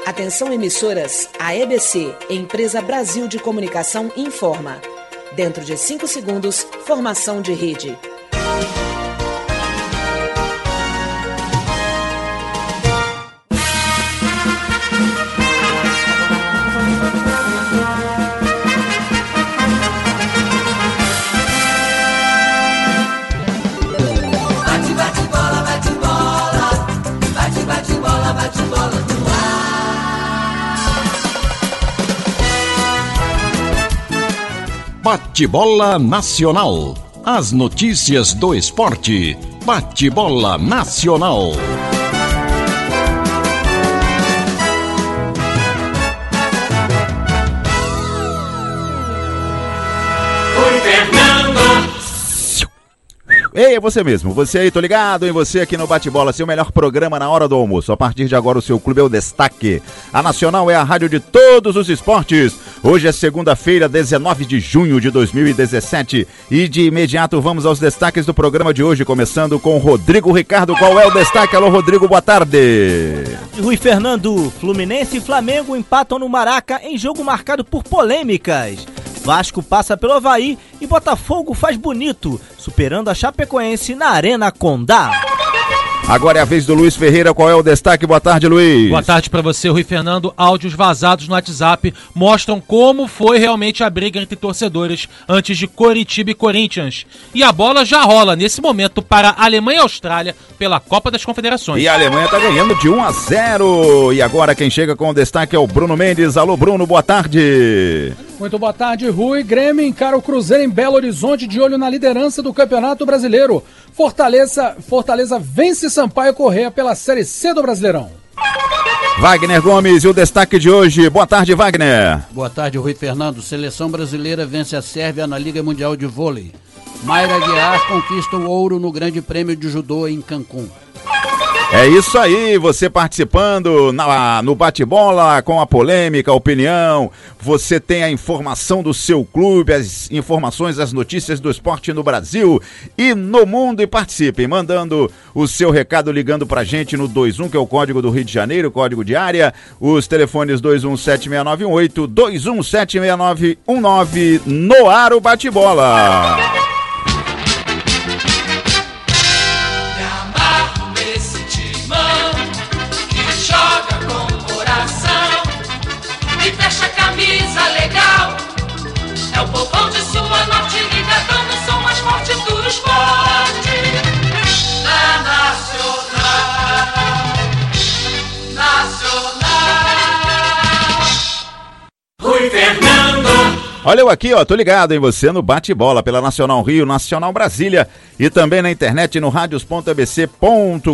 Atenção emissoras, a EBC, Empresa Brasil de Comunicação, informa. Dentro de 5 segundos, formação de rede. Bate-bola Nacional. As notícias do esporte. Bate-bola Nacional. Ei, é você mesmo, você aí, tô ligado em você aqui no Bate-Bola, seu melhor programa na hora do almoço. A partir de agora o seu clube é o destaque. A Nacional é a rádio de todos os esportes. Hoje é segunda-feira, 19 de junho de 2017 e de imediato vamos aos destaques do programa de hoje, começando com Rodrigo Ricardo. Qual é o destaque? Alô, Rodrigo, boa tarde. Rui Fernando, Fluminense e Flamengo empatam no Maraca em jogo marcado por polêmicas. Vasco passa pelo Avaí e Botafogo faz bonito, superando a Chapecoense na Arena Condá. Agora é a vez do Luiz Ferreira, qual é o destaque? Boa tarde, Luiz. Boa tarde para você, Rui Fernando. Áudios vazados no WhatsApp mostram como foi realmente a briga entre torcedores antes de Coritiba e Corinthians. E a bola já rola nesse momento para a Alemanha e Austrália pela Copa das Confederações. E a Alemanha tá ganhando de 1-0. E agora quem chega com o destaque é o Bruno Mendes. Alô, Bruno, boa tarde. Muito boa tarde, Rui. Grêmio encara o Cruzeiro em Belo Horizonte de olho na liderança do Campeonato Brasileiro. Fortaleza vence Sampaio Corrêa pela Série C do Brasileirão. Wagner Gomes e o destaque de hoje. Boa tarde, Wagner. Boa tarde, Rui Fernando. Seleção brasileira vence a Sérvia na Liga Mundial de Vôlei. Mayra Guiar conquista o ouro no Grande Prêmio de Judô em Cancún. É isso aí, você participando no bate-bola com a polêmica, a opinião, você tem a informação do seu clube, as informações, as notícias do esporte no Brasil e no mundo, e participe, mandando o seu recado, ligando pra gente no 21, que é o código do Rio de Janeiro, código de área, os telefones 21769118, 21769119, no ar o bate-bola. É o povão de sua norte ligadão no som mais forte do esporte. Na Nacional. Rui Fernando. Olha eu aqui, ó, tô ligado em você no bate-bola pela Nacional Rio, Nacional Brasília e também na internet no radios.abc.com.br.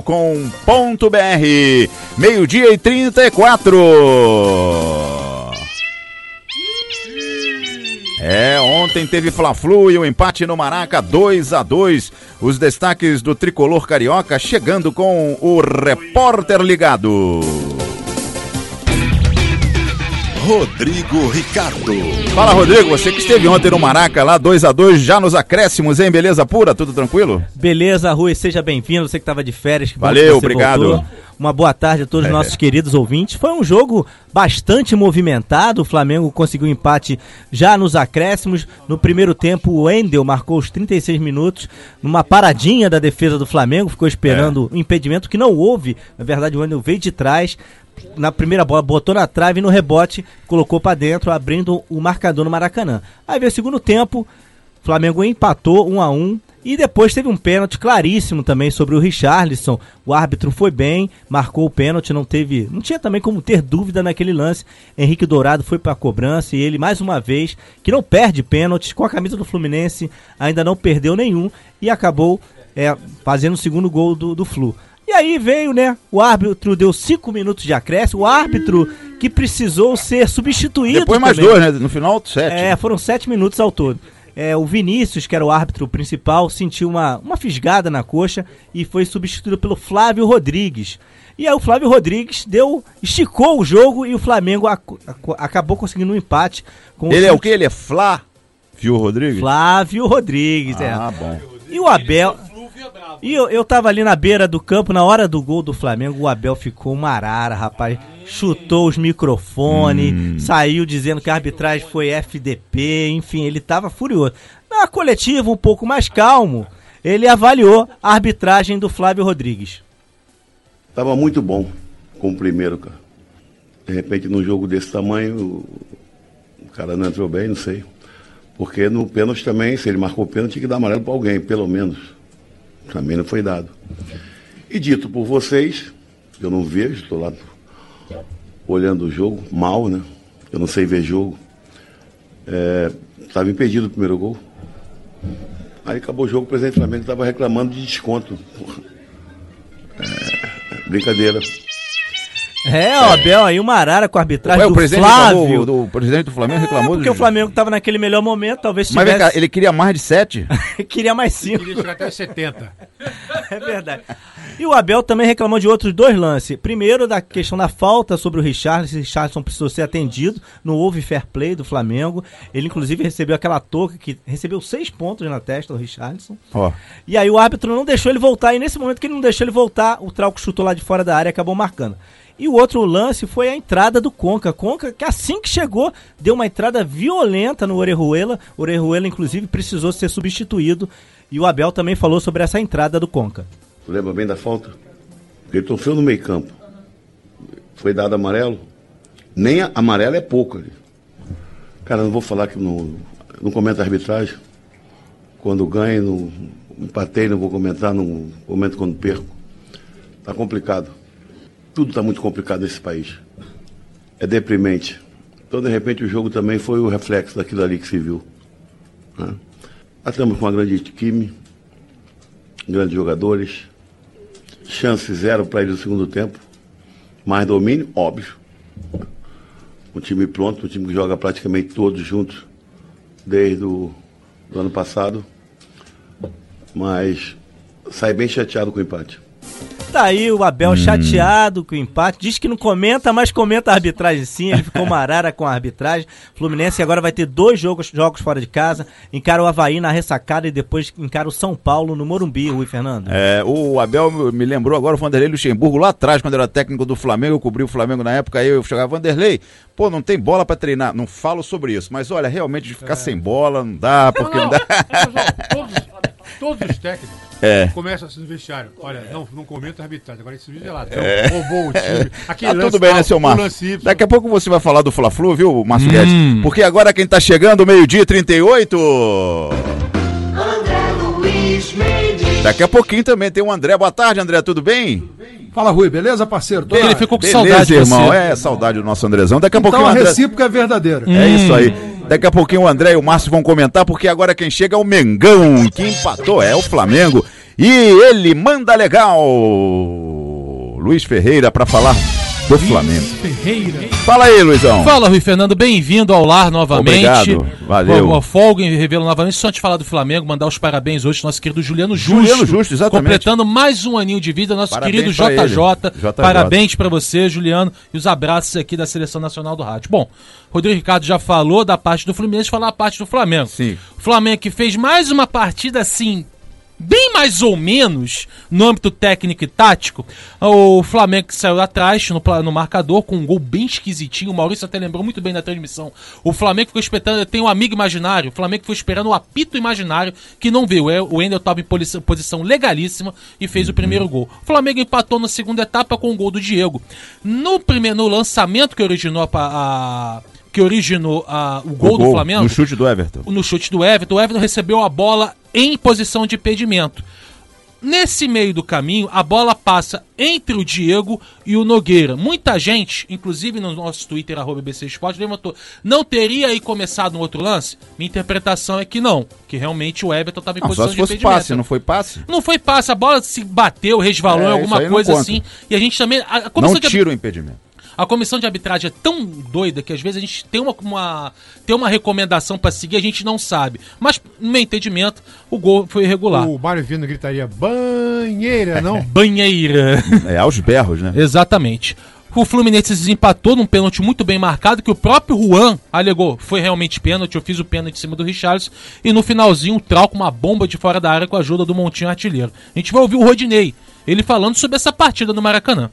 12:34. Ontem teve Fla-Flu e o empate no Maraca, 2-2. Os destaques do tricolor carioca chegando com o repórter ligado. Rodrigo Ricardo. Fala, Rodrigo, você que esteve ontem no Maraca lá, 2-2, já nos acréscimos, hein? Beleza pura? Tudo tranquilo? Beleza, Rui, seja bem-vindo, você que estava de férias. Valeu, obrigado. Voltou. Uma boa tarde a todos os nossos queridos ouvintes. Foi um jogo bastante movimentado, o Flamengo conseguiu um empate já nos acréscimos. No primeiro tempo, o Wendel marcou os 36 minutos, numa paradinha da defesa do Flamengo, ficou esperando o impedimento, que não houve. Na verdade, o Wendel veio de trás, na primeira bola, botou na trave e no rebote colocou para dentro, abrindo o marcador no Maracanã. Aí veio o segundo tempo, o Flamengo empatou 1-1. E depois teve um pênalti claríssimo também sobre o Richarlison. O árbitro foi bem, marcou o pênalti, não tinha também como ter dúvida naquele lance. Henrique Dourado foi para a cobrança e ele, mais uma vez, que não perde pênaltis, com a camisa do Fluminense, ainda não perdeu nenhum e acabou fazendo o segundo gol do Flu. E aí veio, o árbitro deu 5 minutos de acréscimo, o árbitro que precisou ser substituído. Depois mais também. 2, né? No final, 7. Foram 7 minutos ao todo. O Vinícius, que era o árbitro principal, sentiu uma fisgada na coxa e foi substituído pelo Flávio Rodrigues. E aí o Flávio Rodrigues esticou o jogo e o Flamengo acabou conseguindo um empate. Ele é o quê? Ele é Flávio Rodrigues? Flávio Rodrigues, bom. E o Abel... E eu tava ali na beira do campo, na hora do gol do Flamengo, o Abel ficou uma arara, rapaz. Chutou os microfones, saiu dizendo que a arbitragem foi FDP, enfim, ele tava furioso. Na coletiva, um pouco mais calmo, ele avaliou a arbitragem do Flávio Rodrigues. Tava muito bom com o primeiro, cara. De repente, num jogo desse tamanho, o cara não entrou bem, não sei. Porque no pênalti também, se ele marcou o pênalti, tinha que dar amarelo para alguém, pelo menos. Também não foi dado. E dito por vocês, eu não vejo, estou lá olhando o jogo, mal, né? Eu não sei ver jogo. Estava impedido o primeiro gol. Aí acabou o jogo, o presidente do Flamengo estava reclamando de desconto. Brincadeira. O Abel aí, uma arara com a arbitragem do Flávio. O presidente do Flamengo reclamou porque o Flamengo estava naquele melhor momento, talvez tivesse... Mas vem cá, ele queria mais de 7? Queria mais 5. Queria chegar até 70. É verdade. E o Abel também reclamou de outros 2 lances. Primeiro, da questão da falta sobre o Richarlison precisou ser atendido, não houve fair play do Flamengo. Ele, inclusive, recebeu aquela touca que recebeu 6 pontos na testa do Richarlison. E aí o árbitro não deixou ele voltar, e nesse momento que ele não deixou ele voltar, o Trauco chutou lá de fora da área e acabou marcando. E o outro lance foi a entrada do Conca. Conca, que assim que chegou, deu uma entrada violenta no Orejuela. O Orejuela, inclusive, precisou ser substituído. E o Abel também falou sobre essa entrada do Conca. Tu lembra bem da falta? Ele sofreu no meio campo. Foi dado amarelo. Nem amarelo é pouco ali. Cara, não vou falar que não comento a arbitragem. Quando ganho, não empatei, não vou comentar, não comento quando perco. Tá complicado. Tudo está muito complicado nesse país. É deprimente. Então, de repente, o jogo também foi o reflexo daquilo ali que se viu. Né? Estamos com uma grande time, grandes jogadores, chance 0 para eles no segundo tempo, mais domínio, óbvio. Um time pronto, um time que joga praticamente todos juntos desde o ano passado, mas sai bem chateado com o empate. Tá aí o Abel chateado com o empate, diz que não comenta, mas comenta a arbitragem sim, ele ficou uma arara com a arbitragem. Fluminense agora vai ter 2 jogos fora de casa, encara o Avaí na ressacada e depois encara o São Paulo no Morumbi, Rui Fernando. O Abel me lembrou agora o Vanderlei Luxemburgo lá atrás, quando era técnico do Flamengo, eu cobri o Flamengo na época, aí eu chegava, Vanderlei, não tem bola pra treinar, não falo sobre isso, mas olha, realmente de ficar sem bola não dá, porque não dá. Todos os técnicos começam a se vestiário. Olha, não comenta a arbitragem, agora esse vídeo é lá. Roubou o time. Tudo bem, né, seu Márcio? Daqui a pouco você vai falar do Fla-Flu, viu, Márcio Guedes? Porque agora quem tá chegando, 12h38. André Luiz Mendes. Daqui a pouquinho também tem o André. Boa tarde, André, tudo bem? Fala, Rui, beleza, parceiro? Ele ficou com beleza, saudade, irmão. Saudade do nosso Andrezão. Daqui a pouquinho a André... recíproca é verdadeira. É isso aí. Daqui a pouquinho o André e o Márcio vão comentar, porque agora quem chega é o Mengão, que empatou, é o Flamengo. E ele manda legal. Luiz Ferreira para falar do Flamengo. Ferreira. Fala aí, Luizão. Fala, Rui Fernando, bem-vindo ao lar novamente. Obrigado, valeu. Folga em revelo novamente. Só te falar do Flamengo, mandar os parabéns hoje ao nosso querido Juliano Justo. Juliano Justo, exatamente. Completando mais um aninho de vida, nosso Parabéns querido JJ. Parabéns pra para você, Juliano, e os abraços aqui da Seleção Nacional do Rádio. Bom, Rodrigo Ricardo já falou da parte do Fluminense, falar a parte do Flamengo. Sim. O Flamengo que fez mais uma partida assim, bem mais ou menos no âmbito técnico e tático. O Flamengo que saiu atrás no marcador com um gol bem esquisitinho. O Maurício até lembrou muito bem na transmissão. O Flamengo ficou esperando, tem um amigo imaginário. O Flamengo foi esperando o apito imaginário que não veio. O Wendel estava em posição legalíssima e fez o primeiro gol. O Flamengo empatou na segunda etapa com o gol do Diego. No lançamento que originou o gol do Flamengo. No chute do Everton. No chute do Everton. O Everton recebeu a bola em posição de impedimento. Nesse meio do caminho, a bola passa entre o Diego e o Nogueira. Muita gente, inclusive no nosso Twitter, @BC Esporte, levantou. Não teria aí começado um outro lance? Minha interpretação é que não. Que realmente o Everton estava em posição de impedimento. Só se fosse passe, não foi passe? Não foi passe. A bola se bateu, resvalou em alguma coisa assim. E a gente também... Não tira o impedimento. A comissão de arbitragem é tão doida que às vezes a gente tem uma recomendação para seguir, a gente não sabe. Mas, no meu entendimento, o gol foi irregular. O Mário Vindo gritaria banheira, não? Banheira. Aos berros, né? Exatamente. O Fluminense desempatou num pênalti muito bem marcado, que o próprio Juan alegou. Foi realmente pênalti, eu fiz o pênalti em cima do Richarlison. E no finalzinho, o Trauco, uma bomba de fora da área com a ajuda do Montinho artilheiro. A gente vai ouvir o Rodinei, ele falando sobre essa partida no Maracanã.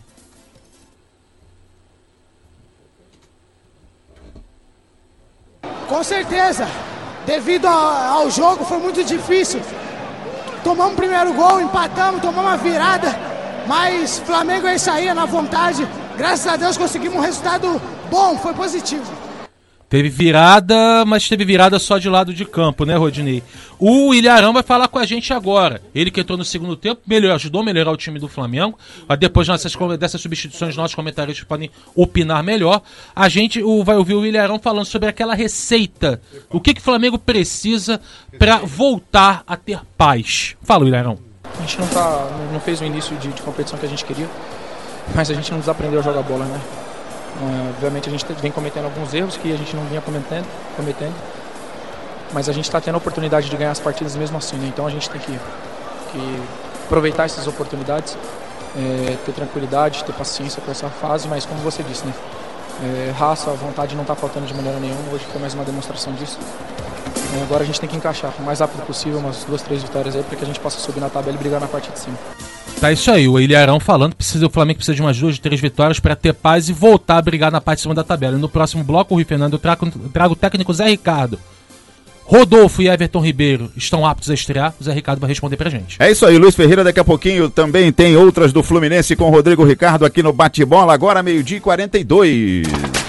Com certeza, devido ao jogo foi muito difícil. Tomamos o primeiro gol, empatamos, tomamos a virada, mas Flamengo é isso aí, é na vontade. Graças a Deus conseguimos um resultado bom, foi positivo. Teve virada, mas teve virada só de lado de campo, né, Rodinei? O Ilharão vai falar com a gente agora. Ele que entrou no segundo tempo, ajudou a melhorar o time do Flamengo. Depois dessas substituições, nossos comentaristas podem opinar melhor. A gente vai ouvir o Ilharão falando sobre aquela receita. O que o Flamengo precisa para voltar a ter paz? Fala, Ilharão. A gente não fez o início de competição que a gente queria, mas a gente não desaprendeu a jogar bola, né? Obviamente a gente vem cometendo alguns erros que a gente não vinha cometendo, mas a gente está tendo a oportunidade de ganhar as partidas mesmo assim, né? Então a gente tem que aproveitar essas oportunidades, ter tranquilidade, ter paciência com essa fase, mas como você disse, né? Raça, vontade não está faltando de maneira nenhuma, hoje foi mais uma demonstração disso. Agora a gente tem que encaixar o mais rápido possível, umas 2, 3 vitórias aí, para que a gente possa subir na tabela e brigar na parte de cima. Tá isso aí, o Ilharão falando que o Flamengo precisa de umas 2, 3 vitórias para ter paz e voltar a brigar na parte de cima da tabela. E no próximo bloco, o Rui Fernando, eu trago o técnico Zé Ricardo. Rodolfo e Everton Ribeiro estão aptos a estrear? O Zé Ricardo vai responder pra gente. É isso aí, Luiz Ferreira daqui a pouquinho também tem outras do Fluminense com Rodrigo Ricardo aqui no Bate-Bola, agora 12h42.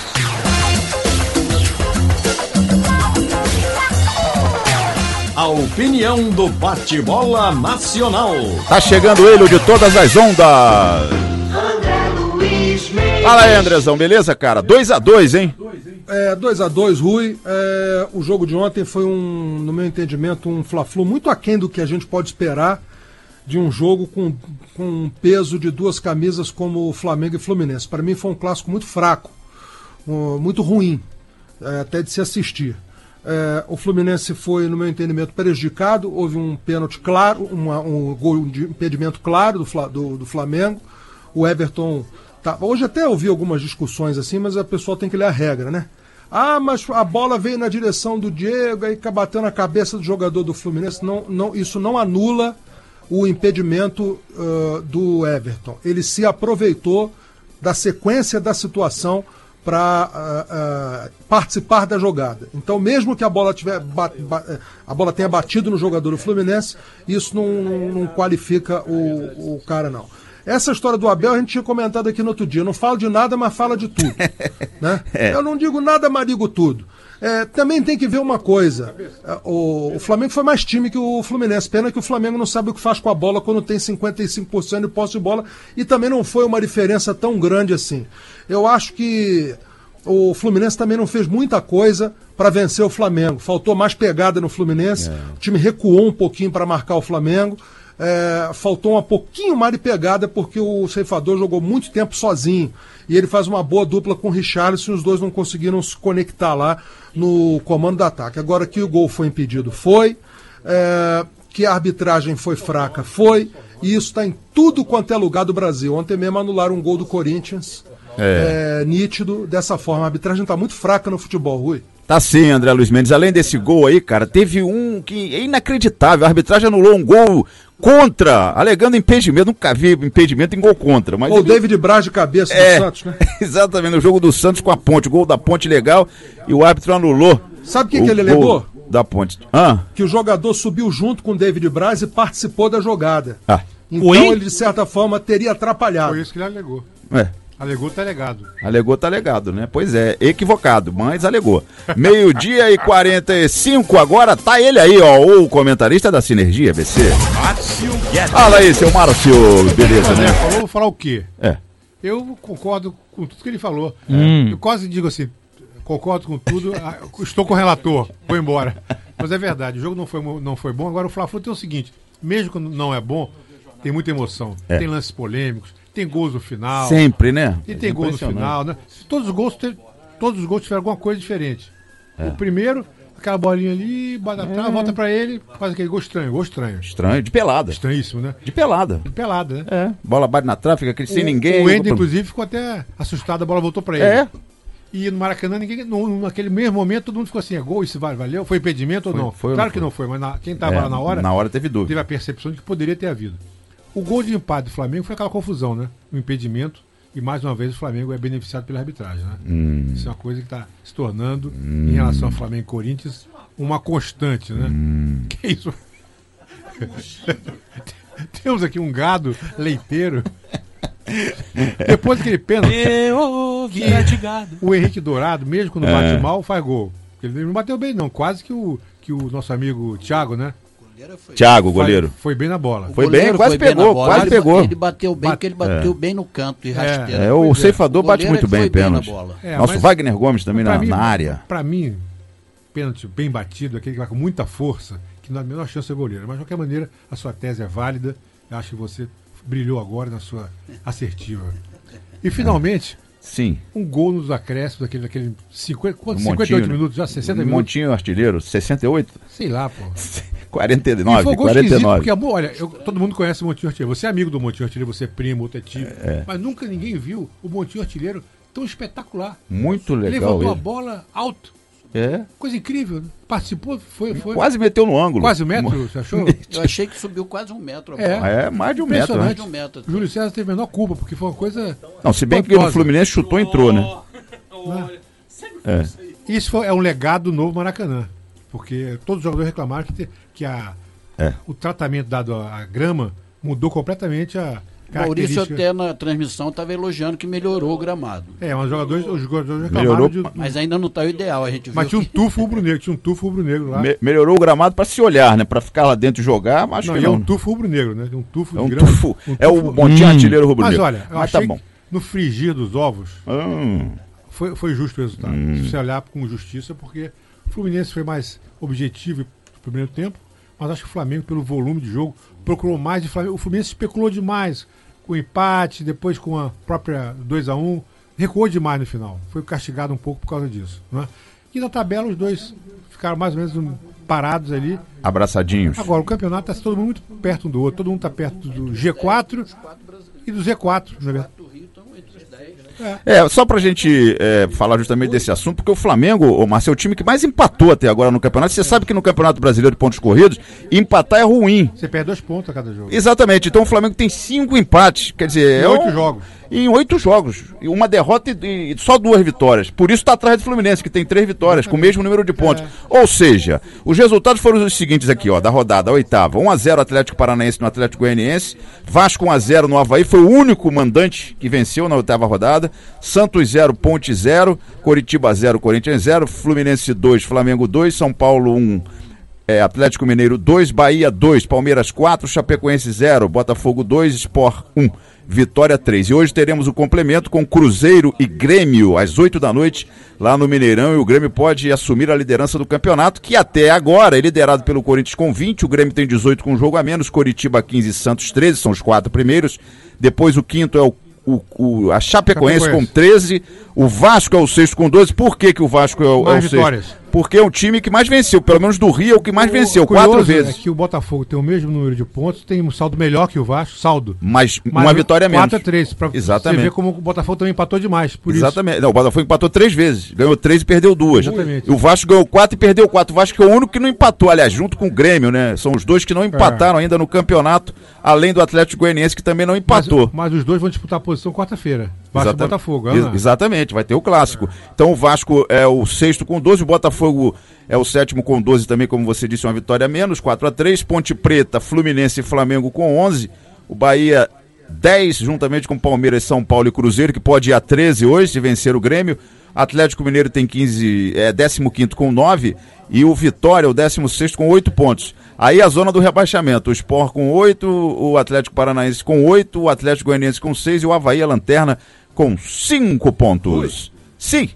A opinião do Bate-Bola Nacional. Tá chegando ele, o de todas as ondas. Fala aí, Andrezão, beleza, cara? 2-2, hein? 2-2, Rui. O jogo de ontem foi no meu entendimento, um Fla-Flu muito aquém do que a gente pode esperar de um jogo com um peso de duas camisas como Flamengo e Fluminense. Para mim foi um clássico muito fraco, muito ruim, até de se assistir. O Fluminense foi, no meu entendimento, prejudicado. Houve um pênalti claro, um gol de impedimento claro do Flamengo. O Everton... Hoje até ouvi algumas discussões assim, mas a pessoa tem que ler a regra, né? Mas a bola veio na direção do Diego, aí bateu na cabeça do jogador do Fluminense. Isso não anula o impedimento do Everton. Ele se aproveitou da sequência da situação para participar da jogada. Então, mesmo que a bola tenha batido no jogador do Fluminense, isso não qualifica o cara, não. Essa história do Abel a gente tinha comentado aqui no outro dia. Eu não falo de nada, mas fala de tudo. Né? Eu não digo nada, mas digo tudo. Também tem que ver uma coisa. O Flamengo foi mais time que o Fluminense. Pena que o Flamengo não sabe o que faz com a bola quando tem 55% de posse de bola. E também não foi uma diferença tão grande assim. Eu acho que o Fluminense também não fez muita coisa para vencer o Flamengo. Faltou mais pegada no Fluminense. O time recuou um pouquinho para marcar o Flamengo. Faltou um pouquinho mais de pegada porque o ceifador jogou muito tempo sozinho e ele faz uma boa dupla com o Richarlison e os dois não conseguiram se conectar lá no comando do ataque. Agora que o gol foi impedido, que a arbitragem foi fraca, e isso está em tudo quanto é lugar do Brasil. Ontem mesmo anularam um gol do Corinthians, nítido dessa forma. A arbitragem está muito fraca no futebol, Rui. Tá sim, André Luiz Mendes. Além desse gol aí, cara, teve um que é inacreditável. A arbitragem anulou um gol contra, alegando impedimento. Nunca vi impedimento em gol contra. Mas o David Braz de cabeça do Santos, né? Exatamente, no jogo do Santos com a Ponte. O gol da Ponte legal e o árbitro anulou. Sabe o que ele alegou? Da Ponte. Que o jogador subiu junto com o David Braz e participou da jogada. Então ele, de certa forma, teria atrapalhado. Foi isso que ele alegou. Alegou, tá alegado. Alegou, tá alegado, né? Pois é, equivocado, mas alegou. 12h45, agora tá ele aí, ó, o comentarista da Sinergia BC. Fala aí, seu Márcio, beleza, né? Falou, vou falar o quê? Eu concordo com tudo que ele falou. Eu quase digo assim, concordo com tudo, estou com o relator, vou embora. Mas é verdade, o jogo não foi bom. Agora o Fla-Flu tem o seguinte, mesmo quando não é bom, tem muita emoção, tem lances polêmicos, tem gols no final. Sempre, né? E tem gols no final, né? Todos os gols tiveram alguma coisa diferente. O primeiro, aquela bolinha ali, bate atrás, volta pra ele, faz aquele gol estranho. Estranho, de pelada. Estranhíssimo, né? De pelada. De pelada, né? Bola bate na trave, fica aquele sem ninguém. O Wendel, inclusive, ficou até assustado, a bola voltou pra ele. E no Maracanã, naquele mesmo momento, todo mundo ficou assim, é gol, isso valeu? Foi impedimento ou não? Claro que não foi, mas quem estava lá na hora... Na hora teve dúvida. Teve a percepção de que poderia ter havido. O gol de empate do Flamengo foi aquela confusão, né? O impedimento, e mais uma vez o Flamengo é beneficiado pela arbitragem, né? Isso é uma coisa que está se tornando, em relação ao Flamengo e Corinthians, uma constante, né? Que isso? Temos aqui um gado leiteiro... Depois daquele pênalti, o Henrique Dourado, mesmo quando bate mal, faz gol. Ele não bateu bem, não. Quase que o nosso amigo Thiago, né? Thiago, goleiro. Foi bem na bola. Foi bem, quase pegou. Ele bateu bem, porque ele bateu bem no canto e rasteira. O ceifador bate muito bem em pênalti. Nosso Wagner Gomes também na área. Pra mim, pênalti bem batido, aquele que vai com muita força, que não é a menor chance de goleiro. Mas de qualquer maneira, a sua tese é válida. Eu acho que você brilhou agora na sua assertiva. E finalmente, um gol nos acréscimos, daquele 58 minutos, já 60 minutos. Montinho artilheiro, 68? Sei lá, pô. 49, e foi um gol 49. Porque, olha, todo mundo conhece o Montinho Artilheiro. Você é amigo do Montinho Artilheiro, você é primo, outro é tio. Mas nunca ninguém viu o Montinho Artilheiro tão espetacular. Muito legal. Ele levantou a bola alto. Coisa incrível. Participou, foi. Quase meteu no ângulo. Quase 1 metro, você achou? Eu achei que subiu quase 1 metro. Mais de 1 metro. Mais de 1 metro. O Júlio César teve a menor culpa, porque foi uma coisa... Não, se bem que o Fluminense chutou e entrou, né? Isso é um legado do novo Maracanã. Porque todos os jogadores reclamaram que o tratamento dado à grama mudou completamente a... Maurício até na transmissão estava elogiando que melhorou o gramado. Mas os jogadores reclamaram mas ainda não está o ideal, a gente viu. Mas tinha um tufo rubro-negro lá. Melhorou o gramado para se olhar, né? Para ficar lá dentro e jogar, mas acho que não. É um tufo rubro-negro, né? Um tufo de grama. É o Montinho Artilheiro rubro-negro. Mas olha, eu achei que no frigir dos ovos foi justo o resultado. Se você olhar com justiça, porque o Fluminense foi mais objetivo no primeiro tempo, mas acho que o Flamengo, pelo volume de jogo, procurou mais. O Fluminense especulou demais com o empate, depois com a própria 2-1, recuou demais no final. Foi castigado um pouco por causa disso. Né? E na tabela os dois ficaram mais ou menos parados ali. Abraçadinhos. Agora, o campeonato está todo mundo muito perto um do outro. Todo mundo está perto do G4 e do Z4, na verdade. Só pra gente falar justamente desse assunto, porque o Flamengo, Márcio, é o time que mais empatou até agora no campeonato. Você sabe que no Campeonato Brasileiro de Pontos Corridos, empatar é ruim. Você perde 2 pontos a cada jogo. Exatamente, então o Flamengo tem 5 empates, quer dizer... Em 8 jogos. Em 8 jogos, uma derrota e só 2 vitórias. Por isso está atrás do Fluminense, que tem 3 vitórias, com o mesmo número de pontos. Ou seja, os resultados foram os seguintes aqui, da rodada, a 8ª. 1-0 Atlético Paranaense no Atlético Goianiense, Vasco 1-0 no Avaí, foi o único mandante que venceu na 8ª rodada, Santos 0, Ponte 0, Coritiba 0, Corinthians 0, Fluminense 2, Flamengo 2, São Paulo 1, Atlético Mineiro 2, Bahia 2, Palmeiras 4, Chapecoense 0, Botafogo 2, Sport 1. Vitória 3. E hoje teremos o complemento com Cruzeiro e Grêmio, às 8 da noite, lá no Mineirão. E o Grêmio pode assumir a liderança do campeonato, que até agora é liderado pelo Corinthians com 20. O Grêmio tem 18 com um jogo a menos. Coritiba 15, Santos 13, são os 4 primeiros. Depois o quinto é a Chapecoense com 13. O Vasco é o 6º com 12. Por que o Vasco é o 6º? Porque é o time que mais venceu, pelo menos do Rio é o que mais venceu, 4 vezes. É que o Botafogo tem o mesmo número de pontos, tem um saldo melhor que o Vasco, mas uma vitória a menos. 4-3, pra Exatamente. Você ver como o Botafogo também empatou demais, por Exatamente. isso. Não, o Botafogo empatou 3 vezes, ganhou 3 e perdeu 2. Exatamente. O Vasco ganhou 4 e perdeu 4. O Vasco é o único que não empatou, aliás, junto com o Grêmio, né? São os dois que não empataram ainda no campeonato, além do Atlético Goianiense, que também não empatou. Mas os dois vão disputar a posição quarta-feira. Vasco e Botafogo. Exatamente, vai ter o clássico. Então o Vasco é o 6º com 12, o Botafogo é o 7º com 12 também, como você disse, uma vitória a menos, 4-3, Ponte Preta, Fluminense e Flamengo com 11, o Bahia 10, juntamente com Palmeiras, São Paulo e Cruzeiro, que pode ir a 13 hoje, se vencer o Grêmio. Atlético Mineiro tem 15, 15º com 9, e o Vitória, o 16º com 8 pontos. Aí a zona do rebaixamento, o Sport com 8, o Atlético Paranaense com 8, o Atlético Goianiense com 6 e o Avaí, a lanterna, com 5 pontos. Sim.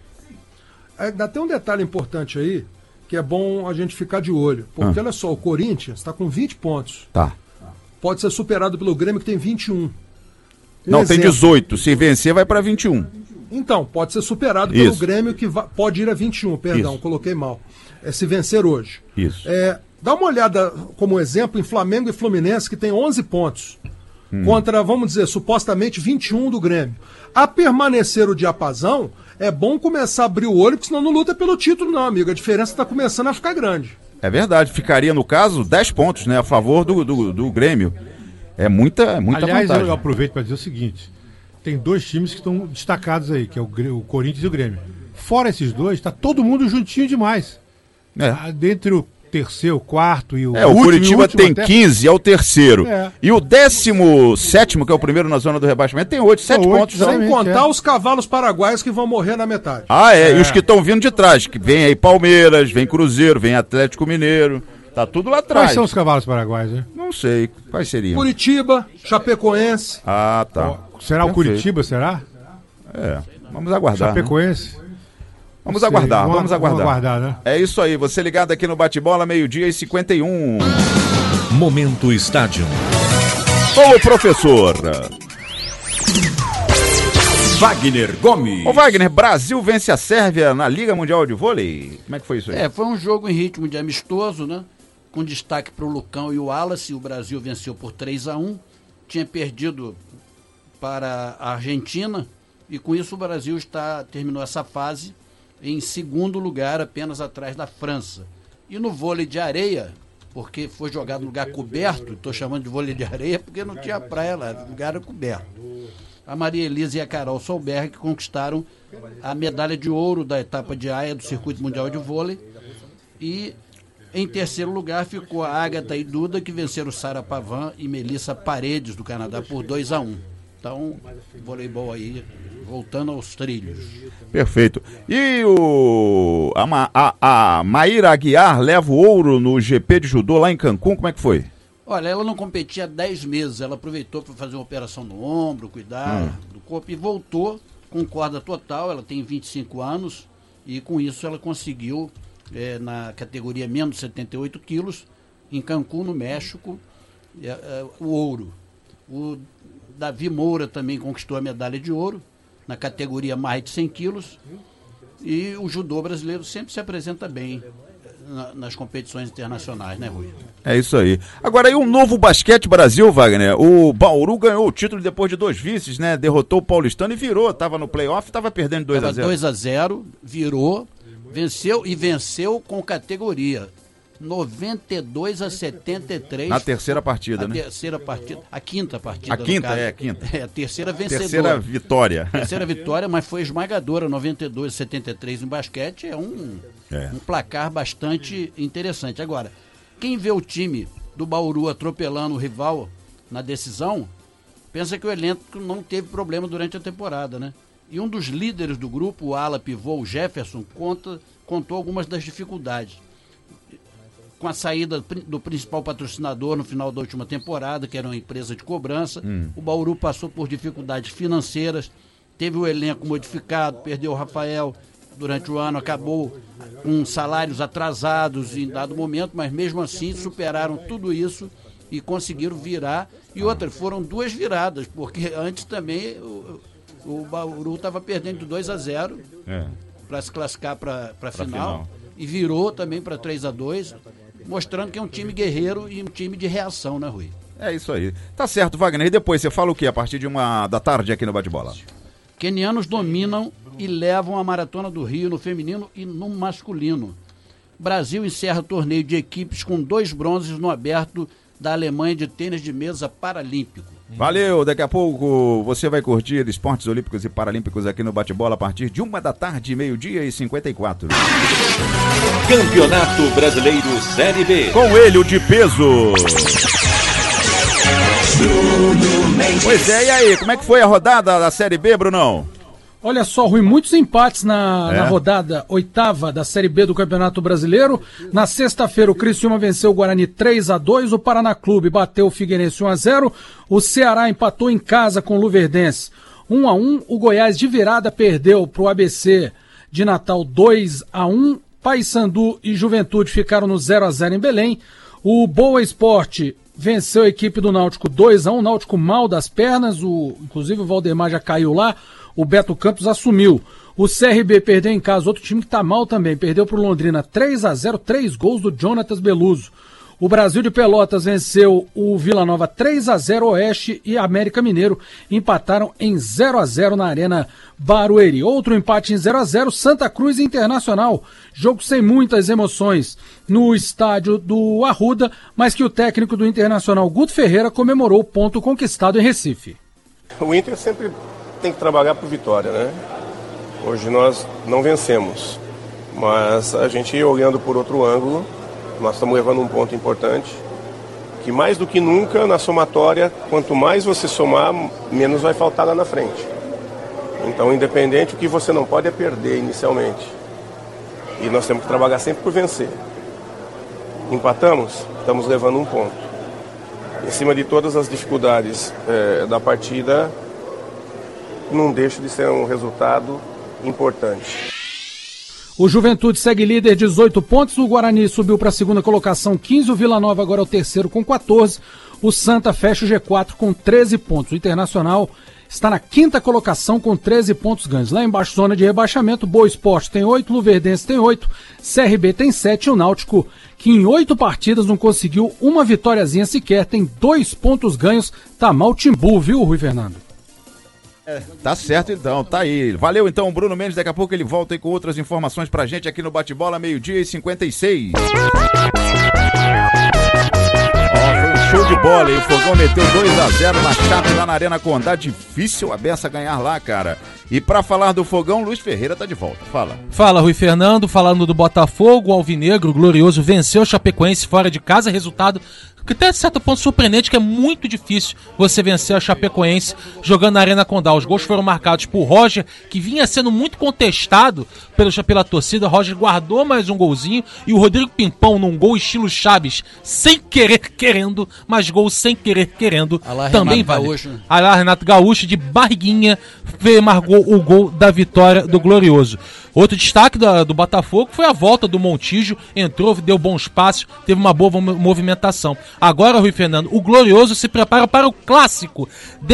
Dá até um detalhe importante aí, que é bom a gente ficar de olho. Porque olha só, o Corinthians está com 20 pontos. Tá. Pode ser superado pelo Grêmio, que tem 21. Não, tem 18. Se vencer, vai para 21. Então, pode ser superado pelo Grêmio, que pode ir a 21, perdão, coloquei mal. Se vencer hoje. Isso. Dá uma olhada, como exemplo, em Flamengo e Fluminense, que tem 11 pontos, contra, vamos dizer, supostamente 21 do Grêmio. A permanecer o diapasão, é bom começar a abrir o olho, porque senão não luta pelo título, não, amigo. A diferença está começando a ficar grande. É verdade, ficaria, no caso, 10 pontos, né, a favor do Grêmio. É muita Aliás, vantagem. eu aproveito para dizer o seguinte: tem 2 times que estão destacados aí, que é o Corinthians e o Grêmio. Fora esses 2, está todo mundo juntinho demais. Dentre o terceiro, o quarto e o último. O Curitiba tem até 15, é o terceiro. E o 17º, que é o primeiro na zona do rebaixamento, tem 7 pontos. Sem contar os cavalos paraguaios que vão morrer na metade. E os que estão vindo de trás, que vem aí Palmeiras, vem Cruzeiro, vem Atlético Mineiro. Tá tudo lá atrás. Quais são os cavalos paraguaios, né? Não sei. Quais seriam? Curitiba, Chapecoense. Tá. Será o Curitiba, será? Vamos aguardar. Chapecoense? Né? Vamos aguardar. Vamos aguardar, né? É isso aí. Você ligado aqui no Bate-Bola, 12:51. Momento Estádio. Com o professor Wagner Gomes. Ô Wagner, Brasil vence a Sérvia na Liga Mundial de Vôlei. Como é que foi isso aí? Foi um jogo em ritmo de amistoso, né? Com destaque para o Lucão e o Wallace. O Brasil venceu por 3-1. Tinha perdido para a Argentina. E com isso o Brasil terminou essa fase em segundo lugar, apenas atrás da França. E no vôlei de areia, porque foi jogado no lugar coberto, estou chamando de vôlei de areia porque não tinha praia lá, o lugar era coberto. A Maria Elisa e a Carol Solberg que conquistaram a medalha de ouro da etapa de aia do Circuito Mundial de Vôlei. E em terceiro lugar ficou a Agatha e Duda, que venceram Sara Pavan e Melissa Paredes, do Canadá, por 2-1. Então, voleibol aí, voltando aos trilhos. Perfeito. E a Maíra Aguiar leva o ouro no GP de judô lá em Cancún, como é que foi? Olha, ela não competia há 10 meses, ela aproveitou para fazer uma operação no ombro, cuidar do corpo e voltou com corda total. Ela tem 25 anos e com isso ela conseguiu, na categoria menos de 78 quilos, em Cancún, no México, o ouro. O Davi Moura também conquistou a medalha de ouro na categoria mais de 100 quilos. E o judô brasileiro sempre se apresenta bem nas competições internacionais, né, Rui? É isso aí. Agora, e o novo Basquete Brasil, Wagner? O Bauru ganhou o título depois de 2 vices, né? Derrotou o Paulistano e virou. Tava no playoff, tava perdendo 2-0. 2-0, virou, venceu com categoria. 92-73. Na terceira partida, né? A quinta partida. A quinta, a quinta. A terceira vencedora. Terceira vitória. Terceira vitória, mas foi esmagadora, 92-73 em basquete. É um placar bastante interessante. Agora, quem vê o time do Bauru atropelando o rival na decisão, pensa que o elenco não teve problema durante a temporada, né? E um dos líderes do grupo, o ala pivô, o Jefferson, contou algumas das dificuldades. Com a saída do principal patrocinador no final da última temporada, que era uma empresa de cobrança, o Bauru passou por dificuldades financeiras, teve o elenco modificado, perdeu o Rafael durante o ano, acabou com salários atrasados em dado momento, mas mesmo assim superaram tudo isso e conseguiram virar. E outra, foram 2 viradas, porque antes também o Bauru estava perdendo de 2-0 para se classificar para a final e virou também para 3-2. Mostrando que é um time guerreiro e um time de reação, né, Rui? É isso aí. Tá certo, Wagner. E depois você fala o quê a partir de 1 da tarde aqui no Bate-Bola? Quenianos dominam e levam a Maratona do Rio no feminino e no masculino. Brasil encerra o torneio de equipes com 2 bronzes no aberto da Alemanha de tênis de mesa paralímpico. Valeu, daqui a pouco você vai curtir esportes olímpicos e paralímpicos aqui no Bate-Bola a partir de 1 da tarde, 12:54. Campeonato Brasileiro Série B. Com ele, o de peso. Pois é, e aí, como é que foi a rodada da Série B, Brunão? Olha só, Rui, muitos empates na rodada 8ª da Série B do Campeonato Brasileiro. Na sexta-feira, o Criciúma venceu o Guarani 3-2, o Paraná Clube bateu o Figueirense 1-0, o Ceará empatou em casa com o Luverdense 1-1, o Goiás de virada perdeu para o ABC de Natal 2-1, Paysandu e Juventude ficaram no 0-0 em Belém, o Boa Esporte venceu a equipe do Náutico 2-1, o Náutico mal das pernas, inclusive o Valdemar já caiu lá. o Beto Campos assumiu. O CRB perdeu em casa, outro time que está mal também, perdeu para o Londrina 3-0, 3 gols do Jonatas Beluso. O Brasil de Pelotas venceu o Vila Nova 3-0, Oeste e América Mineiro empataram em 0-0 na Arena Barueri. Outro empate em 0-0, Santa Cruz e Internacional. Jogo sem muitas emoções no estádio do Arruda, mas que o técnico do Internacional, Guto Ferreira, comemorou o ponto conquistado em Recife. O Inter sempre tem que trabalhar por vitória, né? Hoje nós não vencemos, mas a gente olhando por outro ângulo, nós estamos levando um ponto importante, que mais do que nunca na somatória, quanto mais você somar, menos vai faltar lá na frente. Então, independente, o que você não pode é perder inicialmente. E nós temos que trabalhar sempre por vencer. Empatamos, estamos levando um ponto. Em cima de todas as dificuldades da partida, não deixa de ser um resultado importante. O Juventude segue líder, 18 pontos, o Guarani subiu para a segunda colocação, 15, o Vila Nova agora é o terceiro com 14, o Santa fecha o G4 com 13 pontos, o Internacional está na quinta colocação com 13 pontos ganhos. Lá embaixo, zona de rebaixamento, Boa Esporte tem 8, Luverdense tem 8, CRB tem 7, o Náutico, que em 8 partidas não conseguiu uma vitóriazinha sequer, tem 2 pontos ganhos, tá mal Timbu, viu, Rui Fernando? Tá certo então, tá aí. Valeu então, Bruno Mendes, daqui a pouco ele volta aí com outras informações pra gente aqui no Bate-Bola, 12:56. Foi um show de bola e o Fogão meteu 2-0 na Chape lá na Arena Condá, difícil a beça ganhar lá, cara. E pra falar do Fogão, Luiz Ferreira tá de volta, Fala, Rui Fernando, falando do Botafogo, o Alvinegro glorioso venceu o Chapecoense fora de casa, resultado que até certo ponto surpreendente, que é muito difícil você vencer a Chapecoense jogando na Arena Condá. Os gols foram marcados por Roger, que vinha sendo muito contestado pela torcida. Roger guardou mais um golzinho e o Rodrigo Pimpão num gol estilo Chaves, sem querer querendo, mas gol sem querer querendo também vale. Alá Renato Gaúcho de barriguinha marcou o gol da vitória do Glorioso. Outro destaque do Botafogo foi a volta do Montijo, entrou, deu bons passos, teve uma boa movimentação. Agora, Rui Fernando, o Glorioso se prepara para o clássico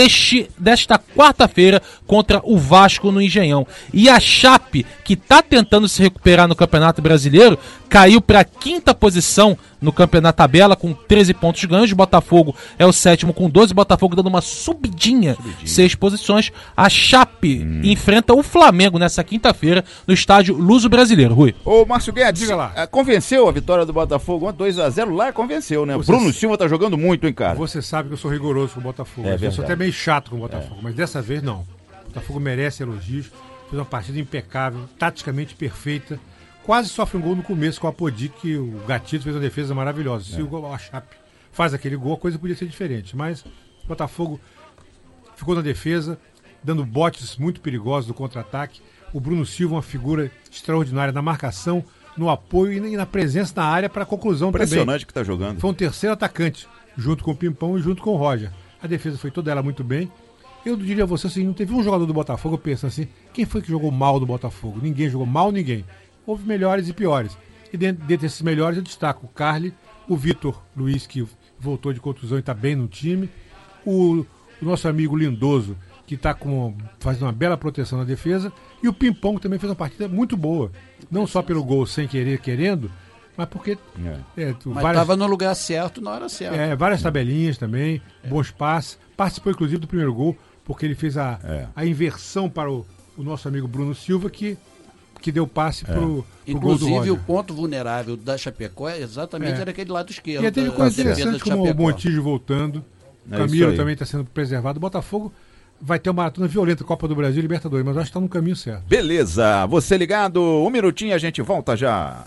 desta quarta-feira contra o Vasco no Engenhão. E a Chape, que está tentando se recuperar no Campeonato Brasileiro, caiu para a quinta posição no campeonato tabela com 13 pontos ganhos. O Botafogo é o sétimo com 12, o Botafogo dando uma subidinha. 6 posições. A Chape enfrenta o Flamengo nessa quinta-feira no estádio Luso Brasileiro. Rui. Ô Márcio Guedes, diga lá. Convenceu a vitória do Botafogo 2-0 lá, convenceu, né? Bruno Silva tá jogando muito, hein, cara? Você sabe que eu sou rigoroso com o Botafogo. Eu sou até meio chato com o Botafogo, mas dessa vez não. O Botafogo merece elogios, fez uma partida impecável, taticamente perfeita. Quase sofre um gol no começo com a Apodi, que o Gatito fez uma defesa maravilhosa. Se a Chape faz aquele gol, a coisa podia ser diferente. Mas o Botafogo ficou na defesa, dando botes muito perigosos no contra-ataque. O Bruno Silva, uma figura extraordinária na marcação, no apoio e na presença na área para a conclusão também. Impressionante que tá jogando. Foi um terceiro atacante, junto com o Pimpão e junto com o Roger. A defesa foi toda ela muito bem. Eu diria a você assim, não teve um jogador do Botafogo pensando assim, quem foi que jogou mal do Botafogo? Ninguém jogou mal, ninguém. Houve melhores e piores. E dentre esses melhores eu destaco o Carli, o Vitor Luiz, que voltou de contusão e está bem no time, o nosso amigo Lindoso, que está fazendo uma bela proteção na defesa, e o Pimpão, que também fez uma partida muito boa. Não só pelo gol sem querer, querendo, mas porque... mas estava no lugar certo, na hora certa. Várias tabelinhas também, bons passes. Participou, inclusive, do primeiro gol, porque ele fez a inversão para o nosso amigo Bruno Silva, que deu passe pro gol do Inclusive, o ponto vulnerável da Chapecó exatamente era aquele lado esquerdo. E até de coisa interessante como o Montijo voltando, o Camilo também está sendo preservado. O Botafogo vai ter uma maratona violenta, Copa do Brasil e Libertadores, mas acho que está no caminho certo. Beleza, você ligado, um minutinho, a gente volta já.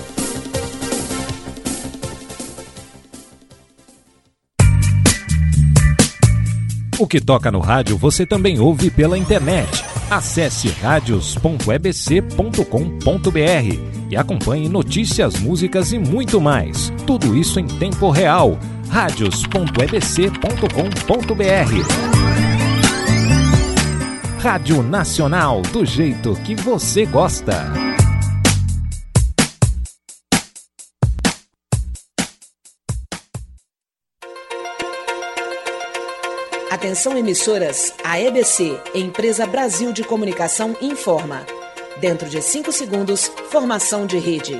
O que toca no rádio você também ouve pela internet. Acesse radios.ebc.com.br e acompanhe notícias, músicas e muito mais. Tudo isso em tempo real. radios.ebc.com.br. Rádio Nacional, do jeito que você gosta. Atenção emissoras, a EBC, Empresa Brasil de Comunicação, informa. Dentro de 5 segundos, formação de rede.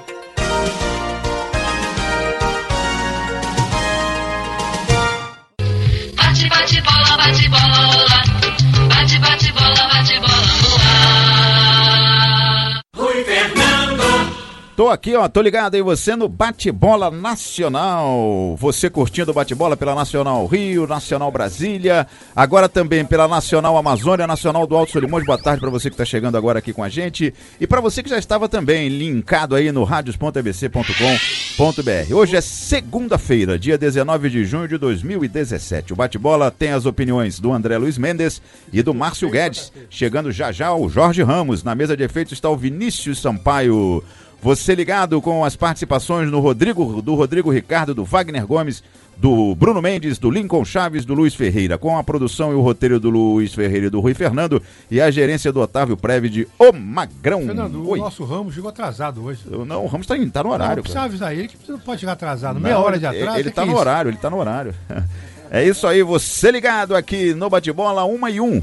Bate, bate, bola, bate, bola. Bate, bate, bola, bate, bola no ar. Rui Fernando. Tô aqui, ó, tô ligado aí você no Bate-Bola Nacional. Você curtindo o Bate-Bola pela Nacional Rio, Nacional Brasília, agora também pela Nacional Amazônia, Nacional do Alto Solimões. Boa tarde pra você que tá chegando agora aqui com a gente e pra você que já estava também linkado aí no radios.abc.com.br. Hoje é segunda-feira, dia 19 de junho de 2017. O Bate-Bola tem as opiniões do André Luiz Mendes e do Márcio Guedes. Chegando já já o Jorge Ramos. Na mesa de efeitos está o Vinícius Sampaio. Você ligado com as participações do Rodrigo Ricardo, do Wagner Gomes, do Bruno Mendes, do Lincoln Chaves, do Luiz Ferreira, com a produção e o roteiro do Luiz Ferreira e do Rui Fernando e a gerência do Otávio Prévide, o Magrão. Fernando, Oi. O nosso Ramos chegou atrasado hoje. Não, o Ramos tá no horário. Não precisa avisar ele que não pode chegar atrasado. Meia hora de atraso. Ele tá no horário, ele tá no horário. É isso aí, você ligado aqui no Bate-Bola 1-1.